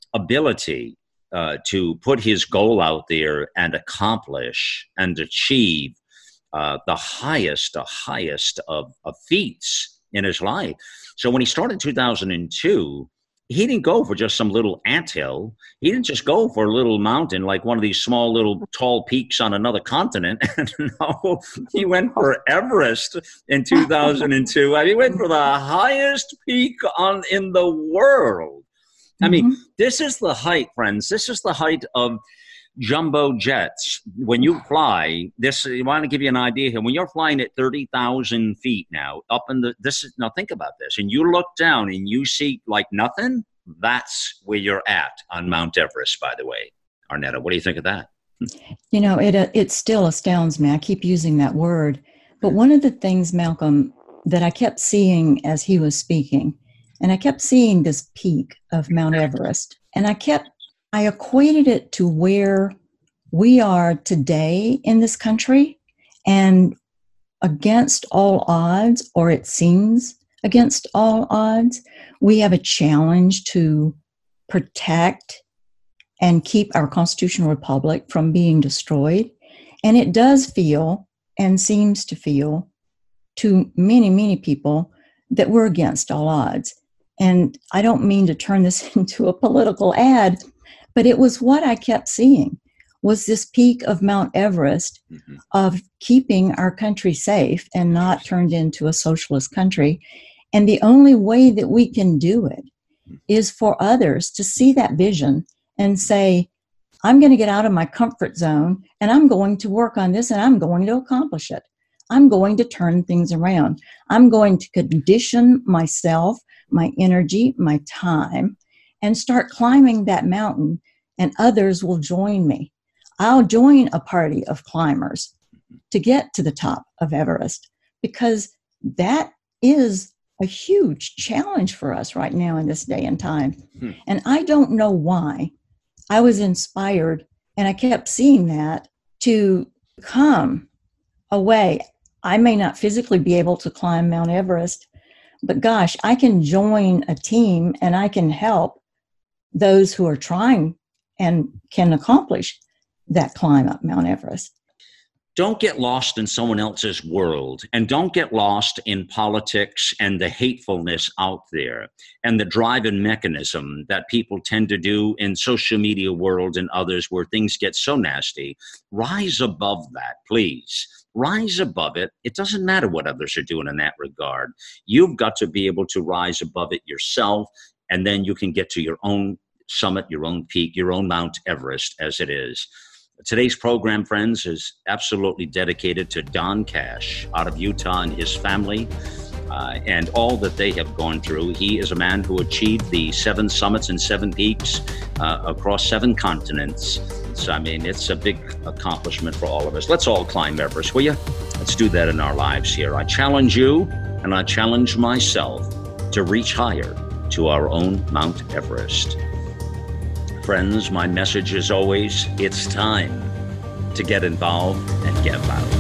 ability Uh, to put his goal out there and accomplish and achieve uh, the highest, the highest of, of feats in his life. So when he started in two thousand two, he didn't go for just some little anthill. He didn't just go for a little mountain like one of these small little tall peaks on another continent. No, he went for Everest in two thousand two. I mean, he went for the highest peak on in the world. I mean, mm-hmm. This is the height, friends. This is the height of jumbo jets. When you fly, this, I want to give you an idea here. When you're flying at thirty thousand feet now, up in the, this is, now think about this, and you look down and you see like nothing, that's where you're at on Mount Everest, by the way. Arnetta, what do you think of that? You know, it, uh, it still astounds me. I keep using that word. But one of the things, Malcolm, that I kept seeing as he was speaking, and I kept seeing this peak of Mount Everest, and I kept, I equated it to where we are today in this country, and against all odds, or it seems against all odds, we have a challenge to protect and keep our constitutional republic from being destroyed. And it does feel, and seems to feel, to many, many people, that we're against all odds. And I don't mean to turn this into a political ad, but it was what I kept seeing, was this peak of Mount Everest mm-hmm. of keeping our country safe and not turned into a socialist country. And the only way that we can do it is for others to see that vision and say, I'm going to get out of my comfort zone and I'm going to work on this and I'm going to accomplish it. I'm going to turn things around. I'm going to condition myself, my energy, my time, and start climbing that mountain, and others will join me. I'll join a party of climbers to get to the top of Everest, because that is a huge challenge for us right now in this day and time. Hmm. And I don't know why. I was inspired, and I kept seeing that, to come away. I may not physically be able to climb Mount Everest, but gosh, I can join a team and I can help those who are trying and can accomplish that climb up Mount Everest. Don't get lost in someone else's world, and don't get lost in politics and the hatefulness out there and the driving mechanism that people tend to do in social media world and others, where things get so nasty. Rise above that, please. Rise above it. It doesn't matter what others are doing in that regard. You've got to be able to rise above it yourself, and then you can get to your own summit, your own peak, your own Mount Everest, as it is. Today's program, friends, is absolutely dedicated to Don Cash out of Utah and his family uh, and all that they have gone through. He is a man who achieved the seven summits and seven peaks uh, across seven continents. So, I mean, it's a big accomplishment for all of us. Let's all climb Everest, will you? Let's do that in our lives here. I challenge you, and I challenge myself to reach higher to our own Mount Everest. Friends, my message is always, it's time to get involved and get loud.